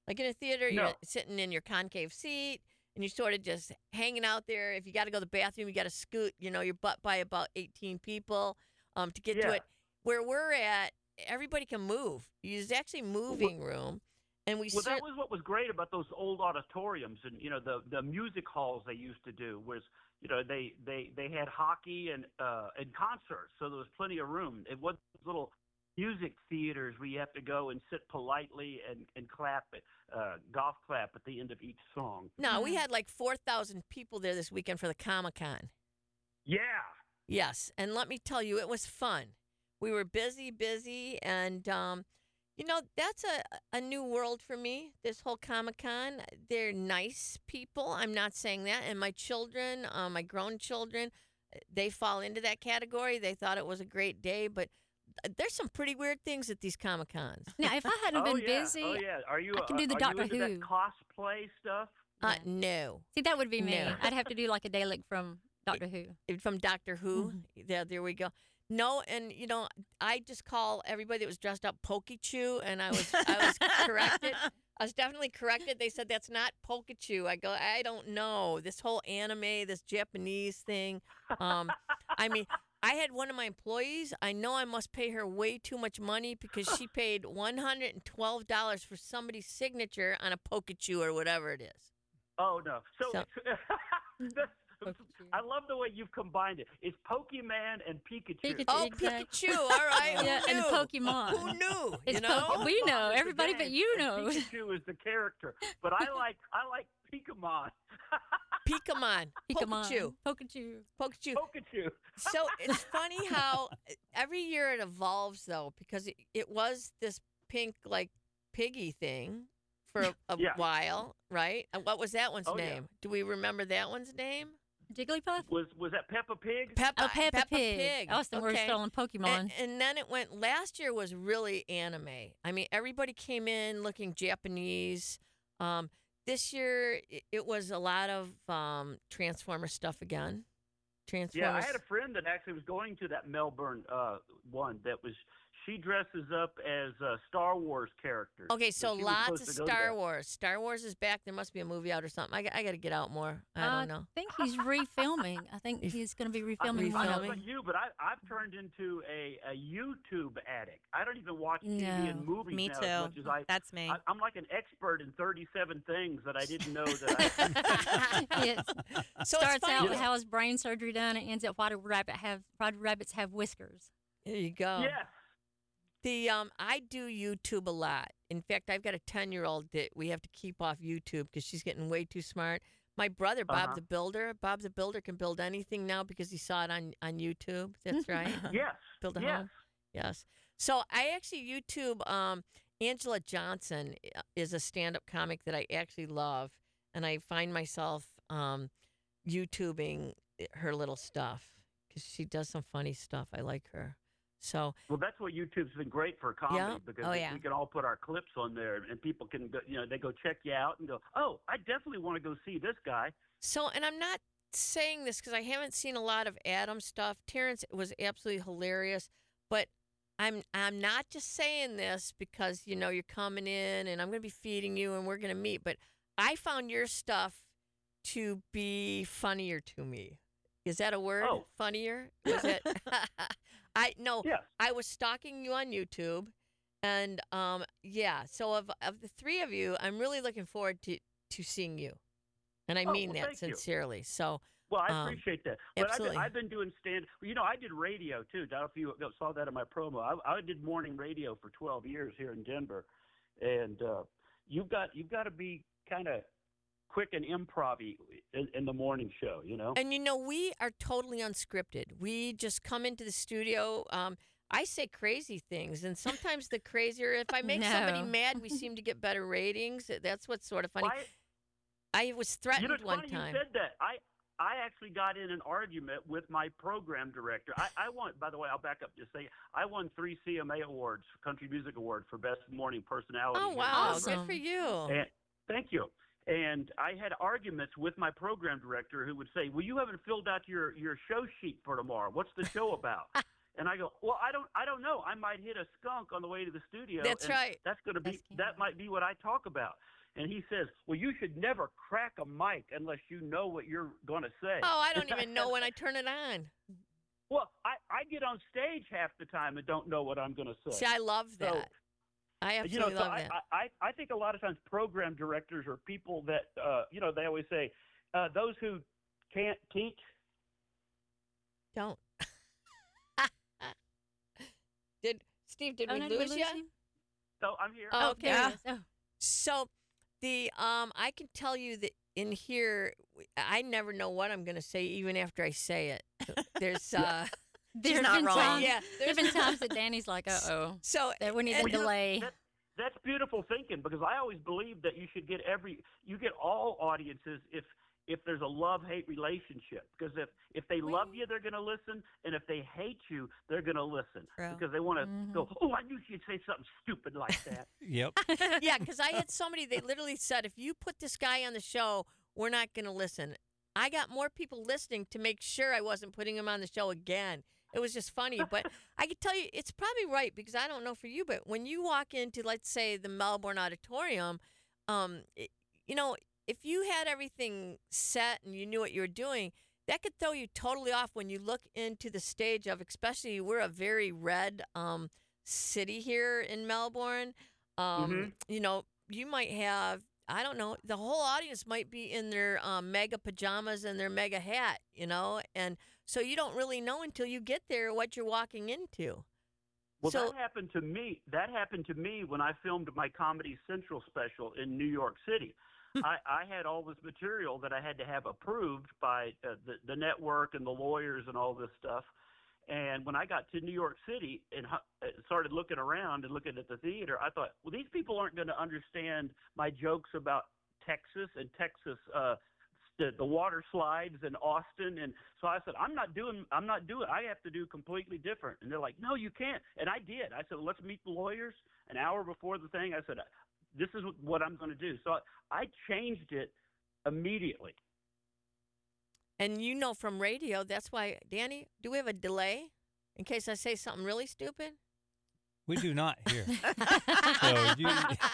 Like in a theater, No. you're sitting in your concave seat and you're sort of just hanging out there. If you got to go to the bathroom, you got to scoot, you know, your butt by about eighteen people um, to get to Yeah. it. Where we're at, everybody can move. There's actually moving room. And we Well, cer- that was what was great about those old auditoriums, and you know the the music halls they used to do was you know they they they had hockey and uh and concerts, so there was plenty of room. It wasn't little music theaters where you have to go and sit politely and and clap at uh golf clap at the end of each song. No, we Mhm. had like four thousand people there this weekend for the Comic Con. Yeah. Yes. And let me tell you, it was fun. We were busy, busy. And, um, you know, that's a, a new world for me, this whole Comic Con. They're nice people. I'm not saying that. And my children, uh, my grown children, they fall into that category. They thought it was a great day. But there's some pretty weird things at these Comic Cons. Now, if I hadn't Oh been yeah. busy, Oh yeah. Are you? I can uh, do the are Doctor you into Who. that cosplay stuff? Uh, Yeah. no. see, that would be me. No. I'd have to do like a Dalek from Doctor Who. From Doctor Who. Yeah, there we go. No, and you know, I just call everybody that was dressed up Pokeychew, and I was I was corrected. I was definitely corrected. They said that's not Pikachu. I go, I don't know. This whole anime, this Japanese thing. Um, I mean, I had one of my employees. I know I must pay her way too much money because she paid one hundred and twelve dollars for somebody's signature on a Pikachu or whatever it is. Oh no. So, So- that's- Pikachu. I love the way you've combined it. It's Pokemon and Pikachu. Pikachu. Oh, Exactly. Pikachu! All right, Yeah, who and knew? Pokemon. Who knew? It's you know, Poke- we know. Pokemon is the Everybody but game, you and know. Pikachu is the character, but I like I like Pokemon. Pokemon, Pikachu, Pokemon. Pikachu. Pikachu. Pikachu. So it's funny how every year it evolves, though, because it, it was this pink, like, piggy thing for a, a Yeah. while, right? And what was that one's Oh, yeah. name? Do we remember that one's name? Jigglypuff? Was was that Peppa Pig? Peppa. Oh, Peppa, Pig. Pig. Austin, we're Okay. still on Pokemon. And, and then it went, last year was really anime. I mean, everybody came in looking Japanese. Um, this year, it, it was a lot of um, Transformer stuff again. Transformers. Yeah, I had a friend that actually was going to that Melbourne uh, one that was. She dresses up as uh, Star Wars characters. Okay, so she was lots supposed of to go to Star that. Wars. Star Wars is back. There must be a movie out or something. I, got- I got to get out more. I don't know. I think he's refilming. I think If- he's going to be I, refilming I one don't of know Refilming? about you, but I, I've turned into a, a YouTube addict. I don't even watch T V No, and movies Me now too. as much as I. That's me. I I'm like an expert in thirty-seven things that I didn't know that I. Yes. So Starts it's funny. out Yeah. with how his brain surgery done and ends up why do rabbit have why do rabbits have whiskers? There you go. Yes. The um, I do YouTube a lot. In fact, I've got a ten-year-old that we have to keep off YouTube because she's getting way too smart. My brother, Bob Uh-huh. the Builder, Bob the Builder can build anything now because he saw it on on YouTube. That's right. Yes. Build a yes. home. Yes. So I actually YouTube um, Angela Johnson uh, is a stand-up comic that I actually love, and I find myself um, YouTubing her little stuff because she does some funny stuff. I like her. So Well, that's what YouTube's been great for comedy Yeah. because Oh, we- yeah. we can all put our clips on there, and people can, go, you know, they go check you out and go, oh, I definitely want to go see this guy. So, and I'm not saying this because I haven't seen a lot of Adam stuff. Terrence was absolutely hilarious, but I'm I'm not just saying this because you know you're coming in and I'm going to be feeding you and we're going to meet. But I found your stuff to be funnier to me. Is that a word? Oh. Funnier? Was it? I no. Yes. I was stalking you on YouTube, and um, yeah. So of of the three of you, I'm really looking forward to to seeing you, and I Oh, mean well, that thank you. sincerely. So Well, I Um, appreciate that. But I've absolutely. been, I've been doing stand. You know, I did radio too. I don't know if you saw that in my promo. I, I did morning radio for twelve years here in Denver, and uh, you've got you've got to be kind of quick and improv-y in, in the morning show. You know. and you know we are totally unscripted. We just come into the studio. Um, I say crazy things, and sometimes the crazier. If I make somebody No. mad, we seem to get better ratings. That's what's sort of funny. Why- I was you threatened know, it's one funny time. you said that. I I actually got in an argument with my program director. I, I won. By the way, I'll back up just say I won three C M A awards, Country Music Award for Best Morning Personality. Oh here in wow, Denver. good Awesome. for you. And, thank you. And I had arguments with my program director who would say, well, you haven't filled out your, your show sheet for tomorrow. What's the show about? And I go, well, I don't I don't know. I might hit a skunk on the way to the studio. That's and right. That's going to be That's that might be what I talk about. and he says, "Well, you should never crack a mic unless you know what you're going to say." Oh, I don't even know when I turn it on. Well, I, I get on stage half the time and don't know what I'm going to say. See, I love that. So, I you know, absolutely so love I, that. I, I I think a lot of times program directors are people that, uh, you know, they always say, uh, those who can't teach. Don't. did Steve? Did Oh, we no, did lose you? him? So I'm here. Oh, okay. there he is. Oh. So, the um, I can tell you that in here, I never know what I'm going to say, even after I say it. There's uh, There's not been wrong. times, yeah. there's been times that Danny's like, uh oh, So that we need and- a delay. That, that's beautiful thinking, because I always believe that you should get every you get all audiences if if there's a love-hate relationship, because if if they love you, they're going to listen, and if they hate you, they're going to listen True. because they want to Mhm. go, "Oh, I knew she'd say something stupid like that." Yep. yeah, because I had somebody, they literally said, if you put this guy on the show, we're not going to listen. I got more people listening to make sure I wasn't putting him on the show again. It was just funny. But I can tell you, it's probably right, because I don't know for you, but when you walk into, let's say, the Melbourne Auditorium, um, it, you know, if you had everything set and you knew what you were doing, that could throw you totally off when you look into the stage of, especially we're a very red um, city here in Melbourne. Um, Mhm. You know, you might have, I don't know, the whole audience might be in their um, mega pajamas and their mega hat, you know, and so you don't really know until you get there what you're walking into. Well, So- that happened to me. That happened to me when I filmed my Comedy Central special in New York City. I, I had all this material that I had to have approved by uh, the, the network and the lawyers and all this stuff. And when I got to New York City and hu- uh, started looking around and looking at the theater, I thought, well, these people aren't going to understand my jokes about Texas and Texas, uh, the, the water slides in Austin. And so I said, I'm not doing, I'm not doing, I have to do completely different. And they're like, no, you can't. And I did. I said, well, let's meet the lawyers. An hour before the thing, I said, this is what I'm going to do. So I changed it immediately. And you know from radio, that's why, Danny, do we have a delay in case I say something really stupid? We do not here. So you,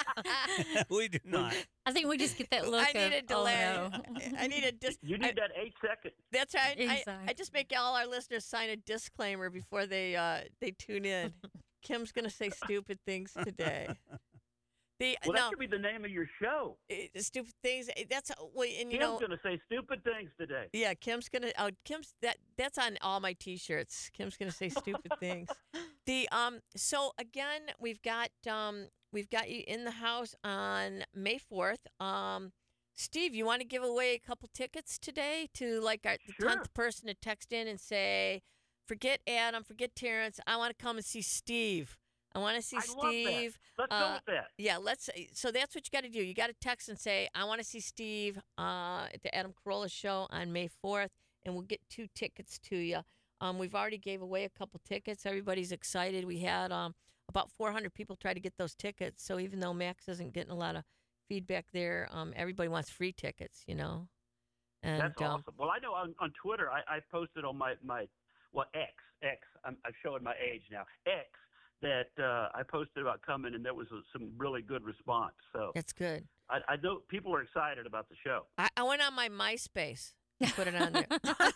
we do not. I think we just get that look I need a of, delay. oh, no. I need a dis- You I- need that eight second. That's right. I, I Exactly. just make all our listeners sign a disclaimer before they uh, they tune in. Kim's gonna say stupid things today. The Well, that no should be the name of your show. eh, stupid things. eh, That's well, and you Kim's know, going to say stupid things today. yeah, Kim's gonna. Oh, Kim's that. That's on all my T-shirts. Kim's gonna say stupid things. The um. So again, we've got um. We've got you in the house on May fourth. Um, Steve, you want to give away a couple tickets today to like our, the Sure. tenth person to text in and say, "Forget Adam, forget Terrence. I want to come and see Steve. I want to see I love that. Steve." Let's uh, go with that. Yeah, let's. So that's what you got to do. You got to text and say, "I want to see Steve uh, at the Adam Carolla show on May fourth," and we'll get two tickets to you. Um, we've already gave away a couple tickets. Everybody's excited. We had um, about four hundred people try to get those tickets. So even though Max isn't getting a lot of feedback there, um, everybody wants free tickets. You know. And That's um, awesome. Well, I know on, on Twitter, I, I posted on my, my well, X, X, I'm, I'm showing my age now, X, that uh, I posted about coming, and there was a, some really good response. So that's good. I, I know people are excited about the show. I, I went on my MySpace and put it on there.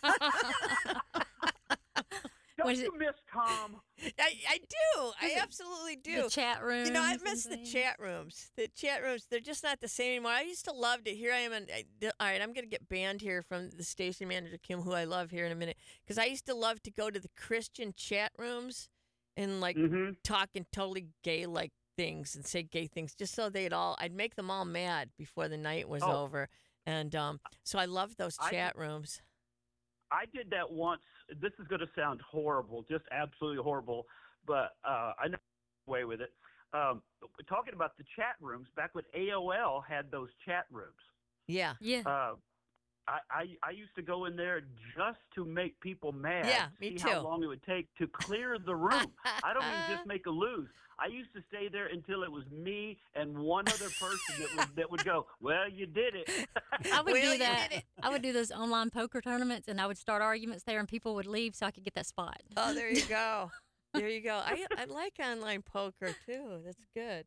Don't Was you it- miss Tom? I, I do. I absolutely do. The chat rooms. You know, I and miss the things. chat rooms. The chat rooms, they're just not the same anymore. I used to love to. Here I am. And all right, I'm going to get banned here from the station manager, Kim, who I love here in a minute. Because I used to love to go to the Christian chat rooms and like Mm-hmm. talking totally gay like things and say gay things just so they'd all, I'd make them all mad before the night was Oh. over. And um, so I love those I- chat rooms. I did that once. This is going to sound horrible, just absolutely horrible, but uh, I know away with it. Um, talking about the chat rooms, back when A O L had those chat rooms, Yeah. Yeah. uh, I, I I used to go in there just to make people mad. Yeah, me see how too. long it would take to clear the room. I don't mean just make a lose. I used to stay there until it was me and one other person that would that would go, "Well, you did it." I would Well, do you that. did it. I would do those online poker tournaments, and I would start arguments there, and people would leave so I could get that spot. Oh, there you go. There you go. I I like online poker too. That's good.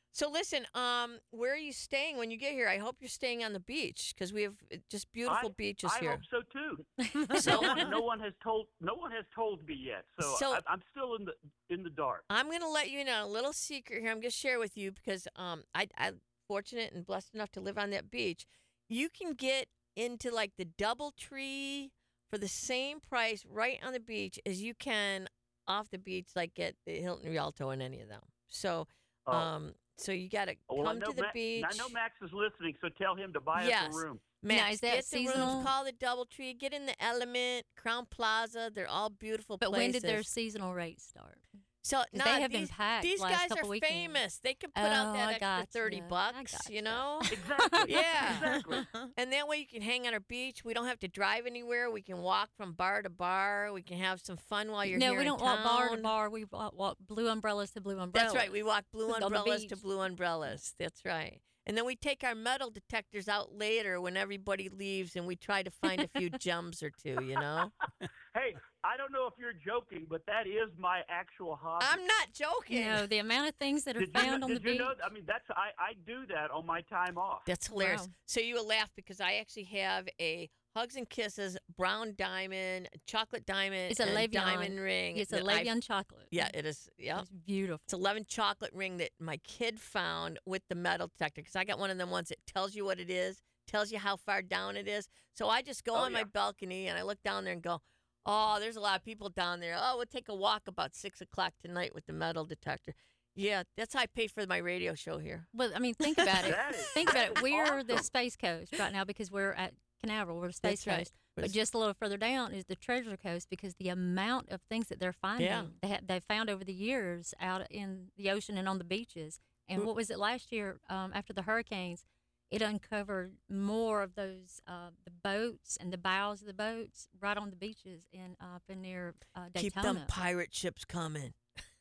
So listen, um, where are you staying when you get here? I hope you're staying on the beach because we have uh, just beautiful I, beaches I here. hope so too. So- no, one, no one has told. No one has told me yet. So, So- I, I'm still in the in the dark. I'm going to let you know a little secret here. I'm going to share with you because um, I, I'm fortunate and blessed enough to live on that beach. You can get into like the DoubleTree for the same price right on the beach as you can off the beach, like at the Hilton Rialto and any of them. So, Oh. um, so you got to Well, I come know to the Ma- beach. I know Max is listening, so tell him to buy Yes. us a room. Max, Now, is that get the seasonal? rooms, call the DoubleTree, get in the Element, Crown Plaza. They're all beautiful But places. when did their seasonal rates start? So 'Cause nah, they have these, been packed These last guys couple are weekends. famous. They can put out Oh, that I extra gotcha. thirty I bucks, you gotcha. know? Exactly. Yeah. Exactly. And that way you can hang on our beach. We don't have to drive anywhere. We can walk from bar to bar. We can have some fun while you're no, here we in don't walk bar to town. bar. We walk, walk blue umbrellas to blue umbrellas. That's right. We walk blue On the umbrellas to beach. blue umbrellas. That's right. And then we take our metal detectors out later when everybody leaves and we try to find a few gems or two, you know? Hey, I don't know if you're joking, but that is my actual hobby. I'm not joking. You know, the amount of things that are did you, found know, on the did you beach. know? I mean, that's I, I do that on my time off. That's hilarious. Wow. So you will laugh because I actually have a Hugs and Kisses brown diamond, chocolate diamond, It's a and Levion. diamond ring. It's a that I've- Levion chocolate. Yeah, it is. Yeah. It's beautiful. It's eleven chocolate ring that my kid found with the metal detector because I got one of them ones that tells you what it is, tells you how far down it is. So I just go Oh, on my yeah. balcony and I look down there and go, oh, there's a lot of people down there. Oh, we'll take a walk about six o'clock tonight with the metal detector. Yeah, that's how I pay for my radio show here. Well, I mean, think about it. That is- Think about that it. is We're the awesome. Space Coast right now because we're at Canaveral. We're the Space That's right. Coast. But just a little further down is the Treasure Coast because the amount of things that they're finding, Yeah. they ha- they've found over the years out in the ocean and on the beaches. And Mm. what was it last year um, after the hurricanes? It uncovered more of those uh, the boats and the bows of the boats right on the beaches in uh, up in near uh, Daytona. Keep them pirate ships coming.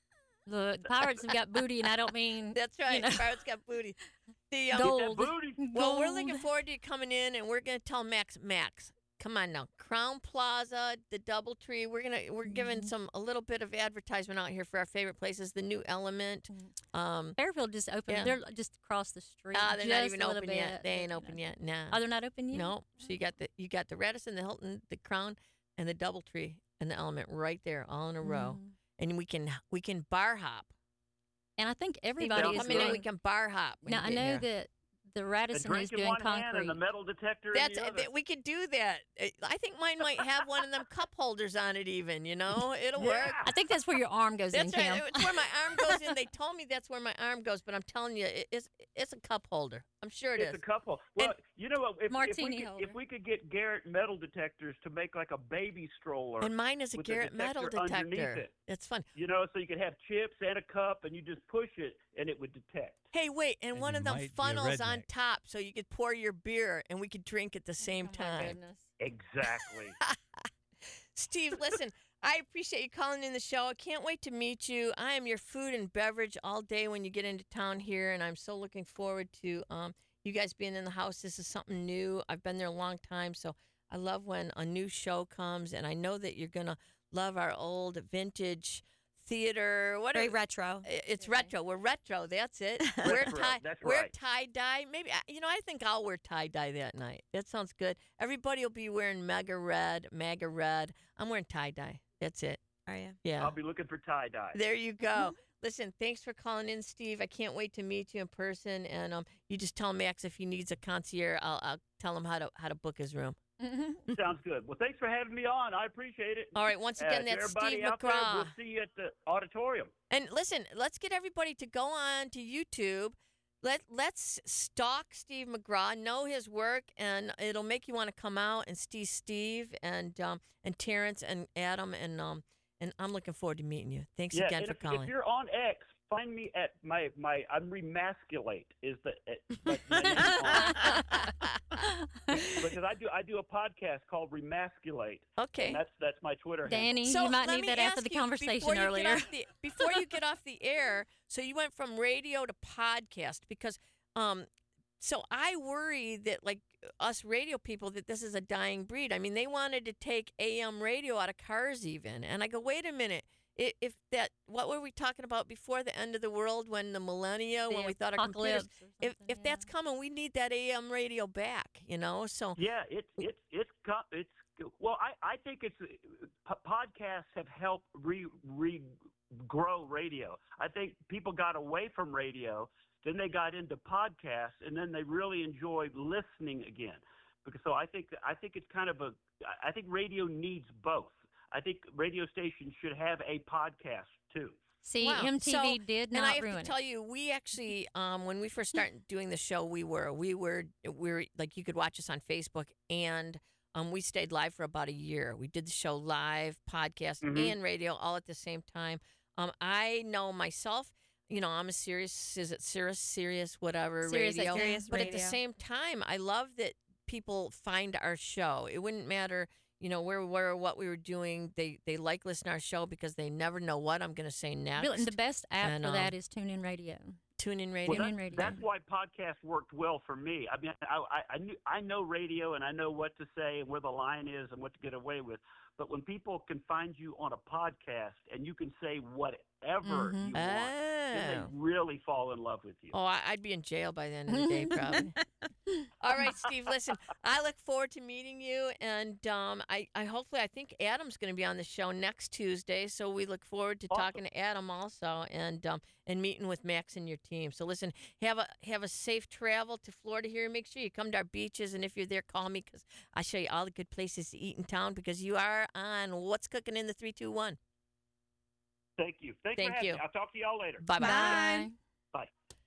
Look, pirates have got booty, and I don't mean That's right. know. Pirates got booty. The, um, gold. That booty. Well, we're Gold. looking forward to you coming in, and we're gonna tell Max. Max, come on now. Crown Plaza, the DoubleTree. We're gonna we're giving Mhm. some a little bit of advertisement out here for our favorite places. The new Element. Um, Fairfield just opened. Yeah. They're just across the street. ah, they're not just even a little open yet. bit, They but, ain't you open know. yet. Nah. Oh, they're not open yet. No. So you got the you got the Radisson, the Hilton, the Crown, and the DoubleTree and the Element right there, all in a row. Mhm. And we can we can bar hop. And I think People everybody sounds is come in and doing. we can bar hop. when Now you I get know here. that the A Radisson is drink in doing one hand concrete. and the metal detector That's in the uh, other. that we could do that. Uh, I think mine might have one of them cup holders on it. Even you know, it'll work. Yeah. I think that's where your arm goes That's in, right. Kim. It's where my arm goes in. They told me that's where my arm goes, but I'm telling you, it, it's it's a cup holder. I'm sure it It's is. a couple. Well, you know what? If, if, Martini we could, holder. if we could get Garrett metal detectors to make like a baby stroller, And mine is a with the Garrett metal detector underneath detector. it. It's fun. you know, so you could have chips and a cup, and you just push it, and it would detect. Hey, wait, and, And one you of them might be a funnels on redneck. top, so you could pour your beer and we could drink at the same Oh, my time. goodness. Exactly. Steve, listen, I appreciate you calling in the show. I can't wait to meet you. I am your food and beverage all day when you get into town here, and I'm so looking forward to um, you guys being in the house. This is something new. I've been there a long time, so I love when a new show comes, and I know that you're going to love our old vintage theater. What Very are- retro. I- It's Yeah. retro. We're retro. That's it. Wear Retro, tie. that's wear right. tie dye. Maybe I- you know. I think I'll wear tie dye that night. That sounds good. Everybody will be wearing mega red, mega red. I'm wearing tie dye. That's it. Are you? Yeah. I'll be looking for tie dye. There you go. Listen, thanks for calling in, Steve. I can't wait to meet you in person. And um, you just tell Max if he needs a concierge. I'll, I'll tell him how to how to book his room. Mhm. Sounds good. Well, thanks for having me on. I appreciate it. All right. Once Uh, again, to that's everybody Steve out there, McGraw. we'll see you at the auditorium. And listen, let's get everybody to go on to YouTube. Let let's stalk Steve McGraw, know his work, and it'll make you want to come out and see Steve and um and Terrence and Adam and um and I'm looking forward to meeting you. Thanks yeah, again and for if, calling. if you're on X, find me at my my. I'm Remasculate is the uh, my, my name on- because I do I do a podcast called Remasculate. Okay. And that's that's my Twitter handle. Danny, So you might let need me that after ask the you, conversation before you get earlier. off the- before you get off the air, so you went from radio to podcast because um so I worry that like us radio people that this is a dying breed. I mean, they wanted to take A M radio out of cars even. And I go, "Wait a minute. i- if that, what were we talking about before the end of the world, when the millennia, when The we thought our computers, apocalypse or if something, if that's yeah. coming, we need that A M radio back, you know. So Yeah, it's it's it's co- it's well, I I think it's po- podcasts have helped re re grow radio. I think people got away from radio, then they got into podcasts, and then they really enjoyed listening again. Because so I think I think it's kind of a I think radio needs both. I think radio stations should have a podcast too. See, wow. M T V So- did and not I have ruin to it. tell you, we actually, um, when we first started doing the show, we were we were we were like, you could watch us on Facebook, and um, we stayed live for about a year. We did the show live, podcast, Mhm. and radio all at the same time. Um, I know myself. You know, I'm a serious, is it Sirius, Sirius, whatever, Sirius radio. X M. Sirius But at the Radio. same time, I love that people find our show. It wouldn't matter, you know, where we were, what we were doing. They they like listening to our show because they never know what I'm going to say next. Really, and the best app And, for um, that is TuneIn Radio. Tune in Well, radio. Tune that's, in radio. that's why podcasts worked well for me. I mean, I, I, I, knew, I know radio and I know what to say and where the line is and what to get away with. But when people can find you on a podcast and you can say whatever Mhm. you want, then Oh. they really fall in love with you. Oh, I- I'd be in jail by the end of the day, probably. All right, Steve. Listen, I look forward to meeting you, and um, I, I hopefully I think Adam's going to be on the show next Tuesday, so we look forward to Awesome. talking to Adam also, and um, and meeting with Max and your team. So listen, have a have a safe travel to Florida here. Make sure you come to our beaches, and if you're there, call me because I'll show you all the good places to eat in town. Because you are on What's Cooking in the three two one. Thank you. Thanks Thank for having you. me. I'll talk to y'all later. Bye bye. Bye. Bye.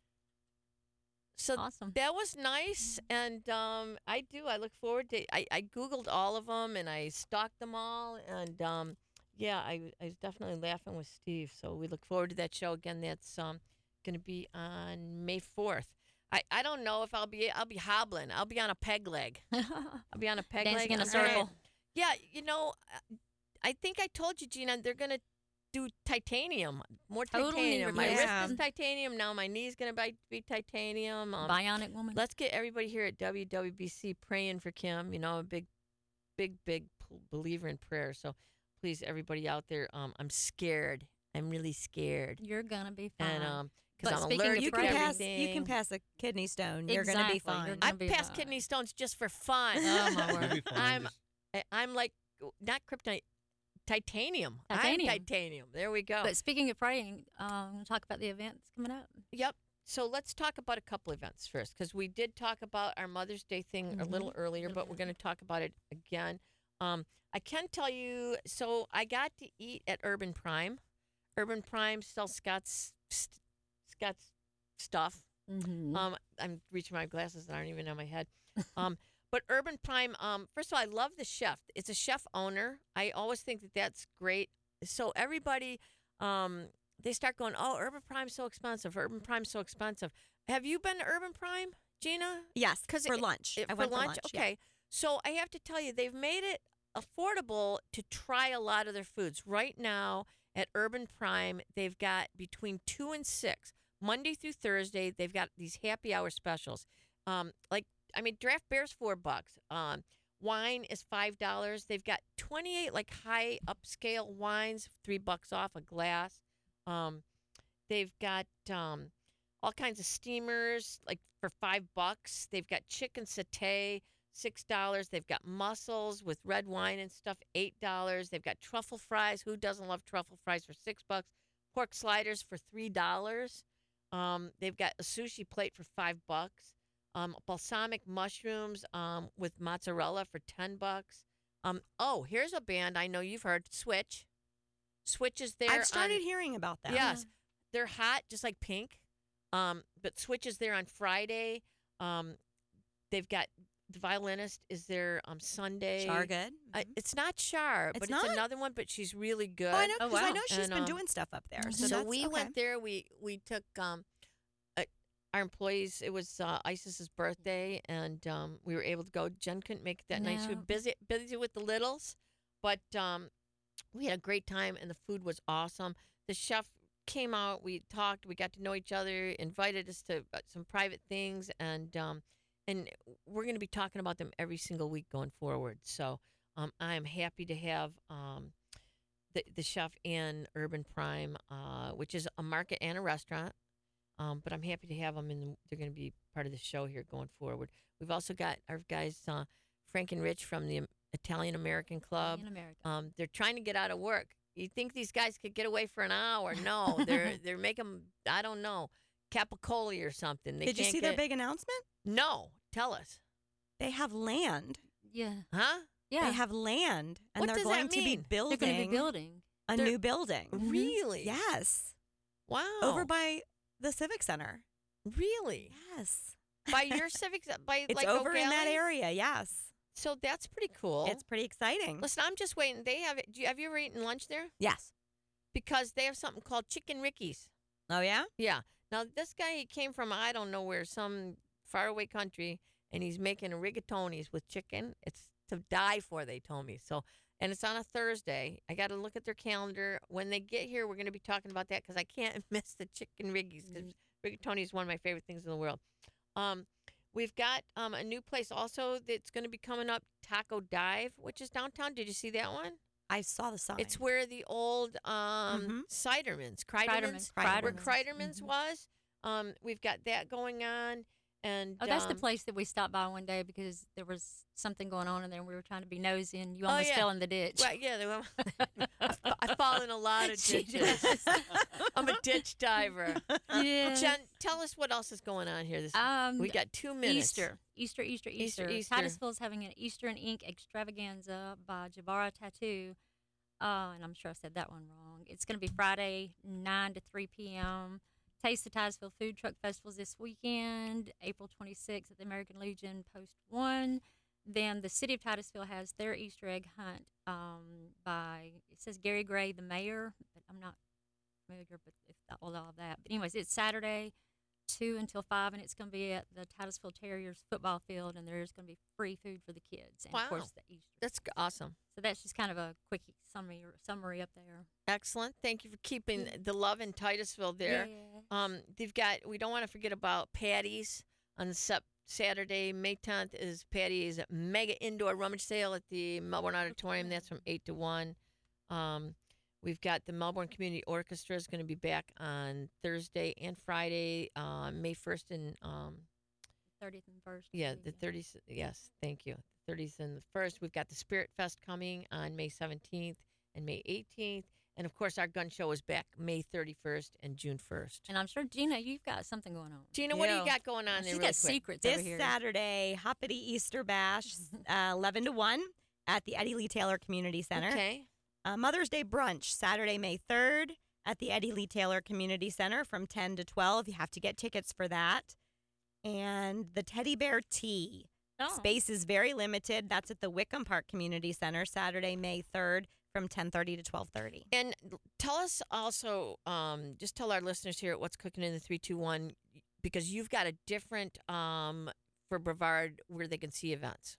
So Awesome. that was nice, and um, I do. I look forward to. I, I googled all of them and I stalked them all, and um, yeah, I, I was definitely laughing with Steve. So we look forward to that show again. That's um, going to be on May fourth. I, I don't know if I'll be I'll be hobbling. I'll be on a peg leg. I'll be on a peg leg. Dancing in a I'm gonna- circle. Yeah, you know, uh, I think I told you, Gina, they're going to do titanium, more Totally titanium. My Yeah. wrist is titanium now. My knee's going to be titanium. Um, Bionic woman. Let's get everybody here at W W B C praying for Kim. You know, a big, big, big p- believer in prayer. So please, everybody out there, um, I'm scared. I'm really scared. You're gonna be fine. And um, But because I'm speaking of allergic You to can prayer, pass. everything. You can pass a kidney stone. You're going to be Exactly, you're fine. gonna I be pass fine. kidney stones just for fun. Oh my word. You'll be fine. I'm- Just- I- I'm like not kryptonite, titanium. Titanium. I'm titanium. There we go. But speaking of praying, um, we'll talk about the events coming up. Yep. So let's talk about a couple events first, because we did talk about our Mother's Day thing a little earlier, but we're going to talk about it again. Um, I can tell you, so I got to eat at Urban Prime. Urban Prime sells Scott's st- Scott's stuff. Mm-hmm. Um, I'm reaching my glasses that aren't even on my head. Um, but Urban Prime, um, first of all, I love the chef. It's a chef owner. I always think that that's great. So everybody, um, they start going, oh, Urban Prime's so expensive. Urban Prime's so expensive. Have you been to Urban Prime, Gina? Yes, 'Cause for it- lunch. It- I for went lunch? for lunch. yeah. Okay. So I have to tell you, they've made it affordable to try a lot of their foods. Right now at Urban Prime, they've got between two and six, Monday through Thursday, they've got these happy hour specials. Um, like, I mean, draft beer's four bucks. Um, wine is five dollars. They've got twenty-eight like high upscale wines, three bucks off a glass. Um, they've got um, all kinds of steamers, like for five bucks. They've got chicken satay, six dollars. They've got mussels with red wine and stuff, eight dollars. They've got truffle fries. Who doesn't love truffle fries for six bucks? Pork sliders for three dollars. Um, they've got a sushi plate for five bucks. Um, balsamic mushrooms um, with mozzarella for ten bucks. Um, oh, here's a band I know you've heard, Switch. Switch is there. I've started on, hearing about that. Yes, they're hot, just like Pink. Um, but Switch is there on Friday. Um, they've got the violinist is there um Sunday. Char good. I, it's not Char, It's but not? it's another one. But she's really good. Oh, I know Oh, because I wow. know she's And, been um, doing stuff up there. So, So, that's, we okay. went there. We we took um, uh, our employees. It was uh, Isis's birthday, and um, we were able to go. Jen couldn't make it that night. She was No. busy busy with the littles, but um, we had a great time, and the food was awesome. The chef came out. We talked. We got to know each other. Invited us to uh, some private things, and um, and we're going to be talking about them every single week going forward. So um, I am happy to have um, the the chef and Urban Prime, uh, which is a market and a restaurant. Um, but I'm happy to have them, and they're going to be part of the show here going forward. We've also got our guys, uh, Frank and Rich from the Italian American Club. In America. Um, they're trying to get out of work. You think these guys could get away for an hour? No, they're they're making, I don't know, Capicoli or something. They Did you can't see get, their big announcement? No, tell us, They have land. yeah. huh? Yeah. They have land, and What they're does going that to be mean? building, They're going to be building. a They're- new building. Really? Yes, Wow. over by the Civic Center. really Yes, by your civic by it's like over Oak in that Alley? area. Yes, So that's pretty cool. it's pretty exciting. Listen, I'm just waiting. They have. Do you, have you ever eaten lunch there? Yes. Because they have something called Chicken Ricky's. Oh yeah. Yeah. Now this guy he came from I don't know where, some faraway country, and he's making rigatonis with chicken. It's to die for, they told me. So, and it's on a Thursday. I got to look at their calendar. When they get here, we're going to be talking about that because I can't miss the chicken riggies because rigatoni is one of my favorite things in the world. Um, we've got um, a new place also that's going to be coming up, Taco Dive, which is downtown. Did you see that one? I saw the sign. It's where the old um, Mhm. Cidermans, Kreidermans. Kreidermans, where Kreidermans. Kreidermans Mhm. was. Um, we've got that going on, and Oh, that's the um, place that we stopped by one day because there was something going on in there. And we were trying to be nosy, and you Oh, almost yeah. fell in the ditch. Right, yeah, they were, I, fa- I fall in a lot of She ditches. does. I'm a ditch diver. Yeah. Jen, tell us what else is going on here. This Um, we got two minutes. Easter. Easter, Easter, Easter, Easter. Easter. Titusville's having an Easter and Ink extravaganza by Jabara Tattoo. Uh, and I'm sure I said that one wrong. It's going to be Friday, nine to three p.m. Taste the Titusville Food Truck Festivals this weekend, April twenty-sixth at the American Legion, Post one. Then the city of Titusville has their Easter egg hunt um, by, it says Gary Gray, the mayor, but I'm not familiar with if that, all of that. But anyways, it's Saturday, two until five, and it's going to be at the Titusville Terriers football field, and there's going to be free food for the kids. And, Wow. of course, the Easter. That's g- awesome. So that's just kind of a quick summary summary up there. Excellent. Thank you for keeping the love in Titusville there. Yeah. Um, they've got. We don't want to forget about Patty's on the sep- Saturday, May tenth is Patty's mega indoor rummage sale at the Melbourne Auditorium. That's from eight to one. Um, we've got the Melbourne Community Orchestra is going to be back on Thursday and Friday, uh, May first and um, thirtieth and first. yeah, the thirtieth. Yes, thank you. The thirtieth and the first. We've got the Spirit Fest coming on May seventeenth and May eighteenth. And of course, our gun show is back May thirty-first and June first. And I'm sure, Gina, you've got something going on. Gina, what do you Yeah. got going on there? She's really got quick? secrets This over here. Saturday, Hoppity Easter Bash, uh, eleven to one at the Eddie Lee Taylor Community Center. Okay. Uh, Mother's Day brunch, Saturday, May third at the Eddie Lee Taylor Community Center from ten to twelve. You have to get tickets for that. And the Teddy Bear Tea. Oh. Space is very limited. That's at the Wickham Park Community Center, Saturday, May third from ten thirty to twelve thirty. And tell us also, um, just tell our listeners here at What's Cooking in the three two one, because you've got a different um, for Brevard where they can see events.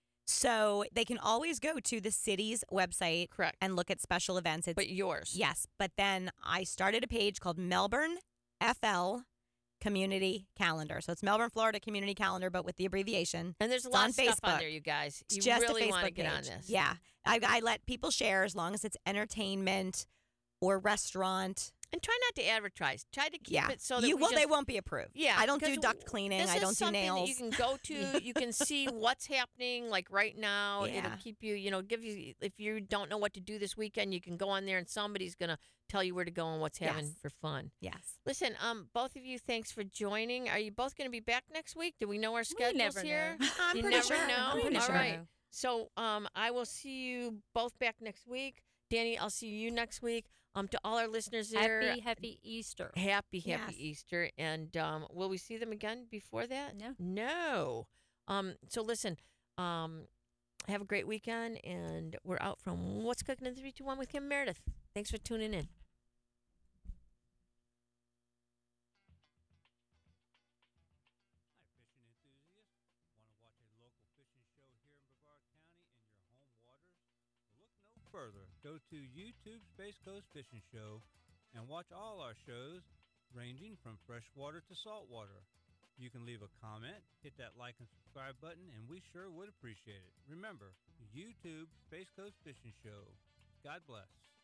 So they can always go to the city's website Correct. and look at special events. It's, But yours. yes, but then I started a page called Melbourne F L Community Calendar. So it's Melbourne, Florida Community Calendar, but with the abbreviation. And there's a It's lot on of stuff on Facebook. there, you guys. It's you just really a Facebook want to get on page. this. Yeah. I, I let people share as long as it's entertainment or restaurant. And try not to advertise. Try to keep Yeah. it so that you we well, just, they won't be approved. Yeah, I don't do because duct cleaning. This I is don't do something nails. that you can go to. You can see what's happening, like right now. It'll Yeah. keep you, you know, give you. If you don't know what to do this weekend, you can go on there, and somebody's gonna tell you where to go and what's having Yes. for fun. Yes. Listen, um, both of you, thanks for joining. Are you both going to be back next week? Do we know our schedules never here? know. I'm you pretty never sure. know. I'm pretty All sure. right. So, um, I will see you both back next week. Danny, I'll see you next week. Um, to all our listeners there, Happy, happy Easter. happy, happy Yes. Easter. And um, will we see them again before that? No. No. Um, so listen, um, have a great weekend, and we're out from What's Cooking in three two one with Kim Meredith. Thanks for tuning in. Hi, fishing enthusiasts. Want to watch a local fishing show here in Brevard County in your home waters? Look no further. Go to YouTube Space Coast Fishing Show and watch all our shows ranging from freshwater to saltwater. You can leave a comment, hit that like and subscribe button, and we sure would appreciate it. Remember, YouTube Space Coast Fishing Show. God bless.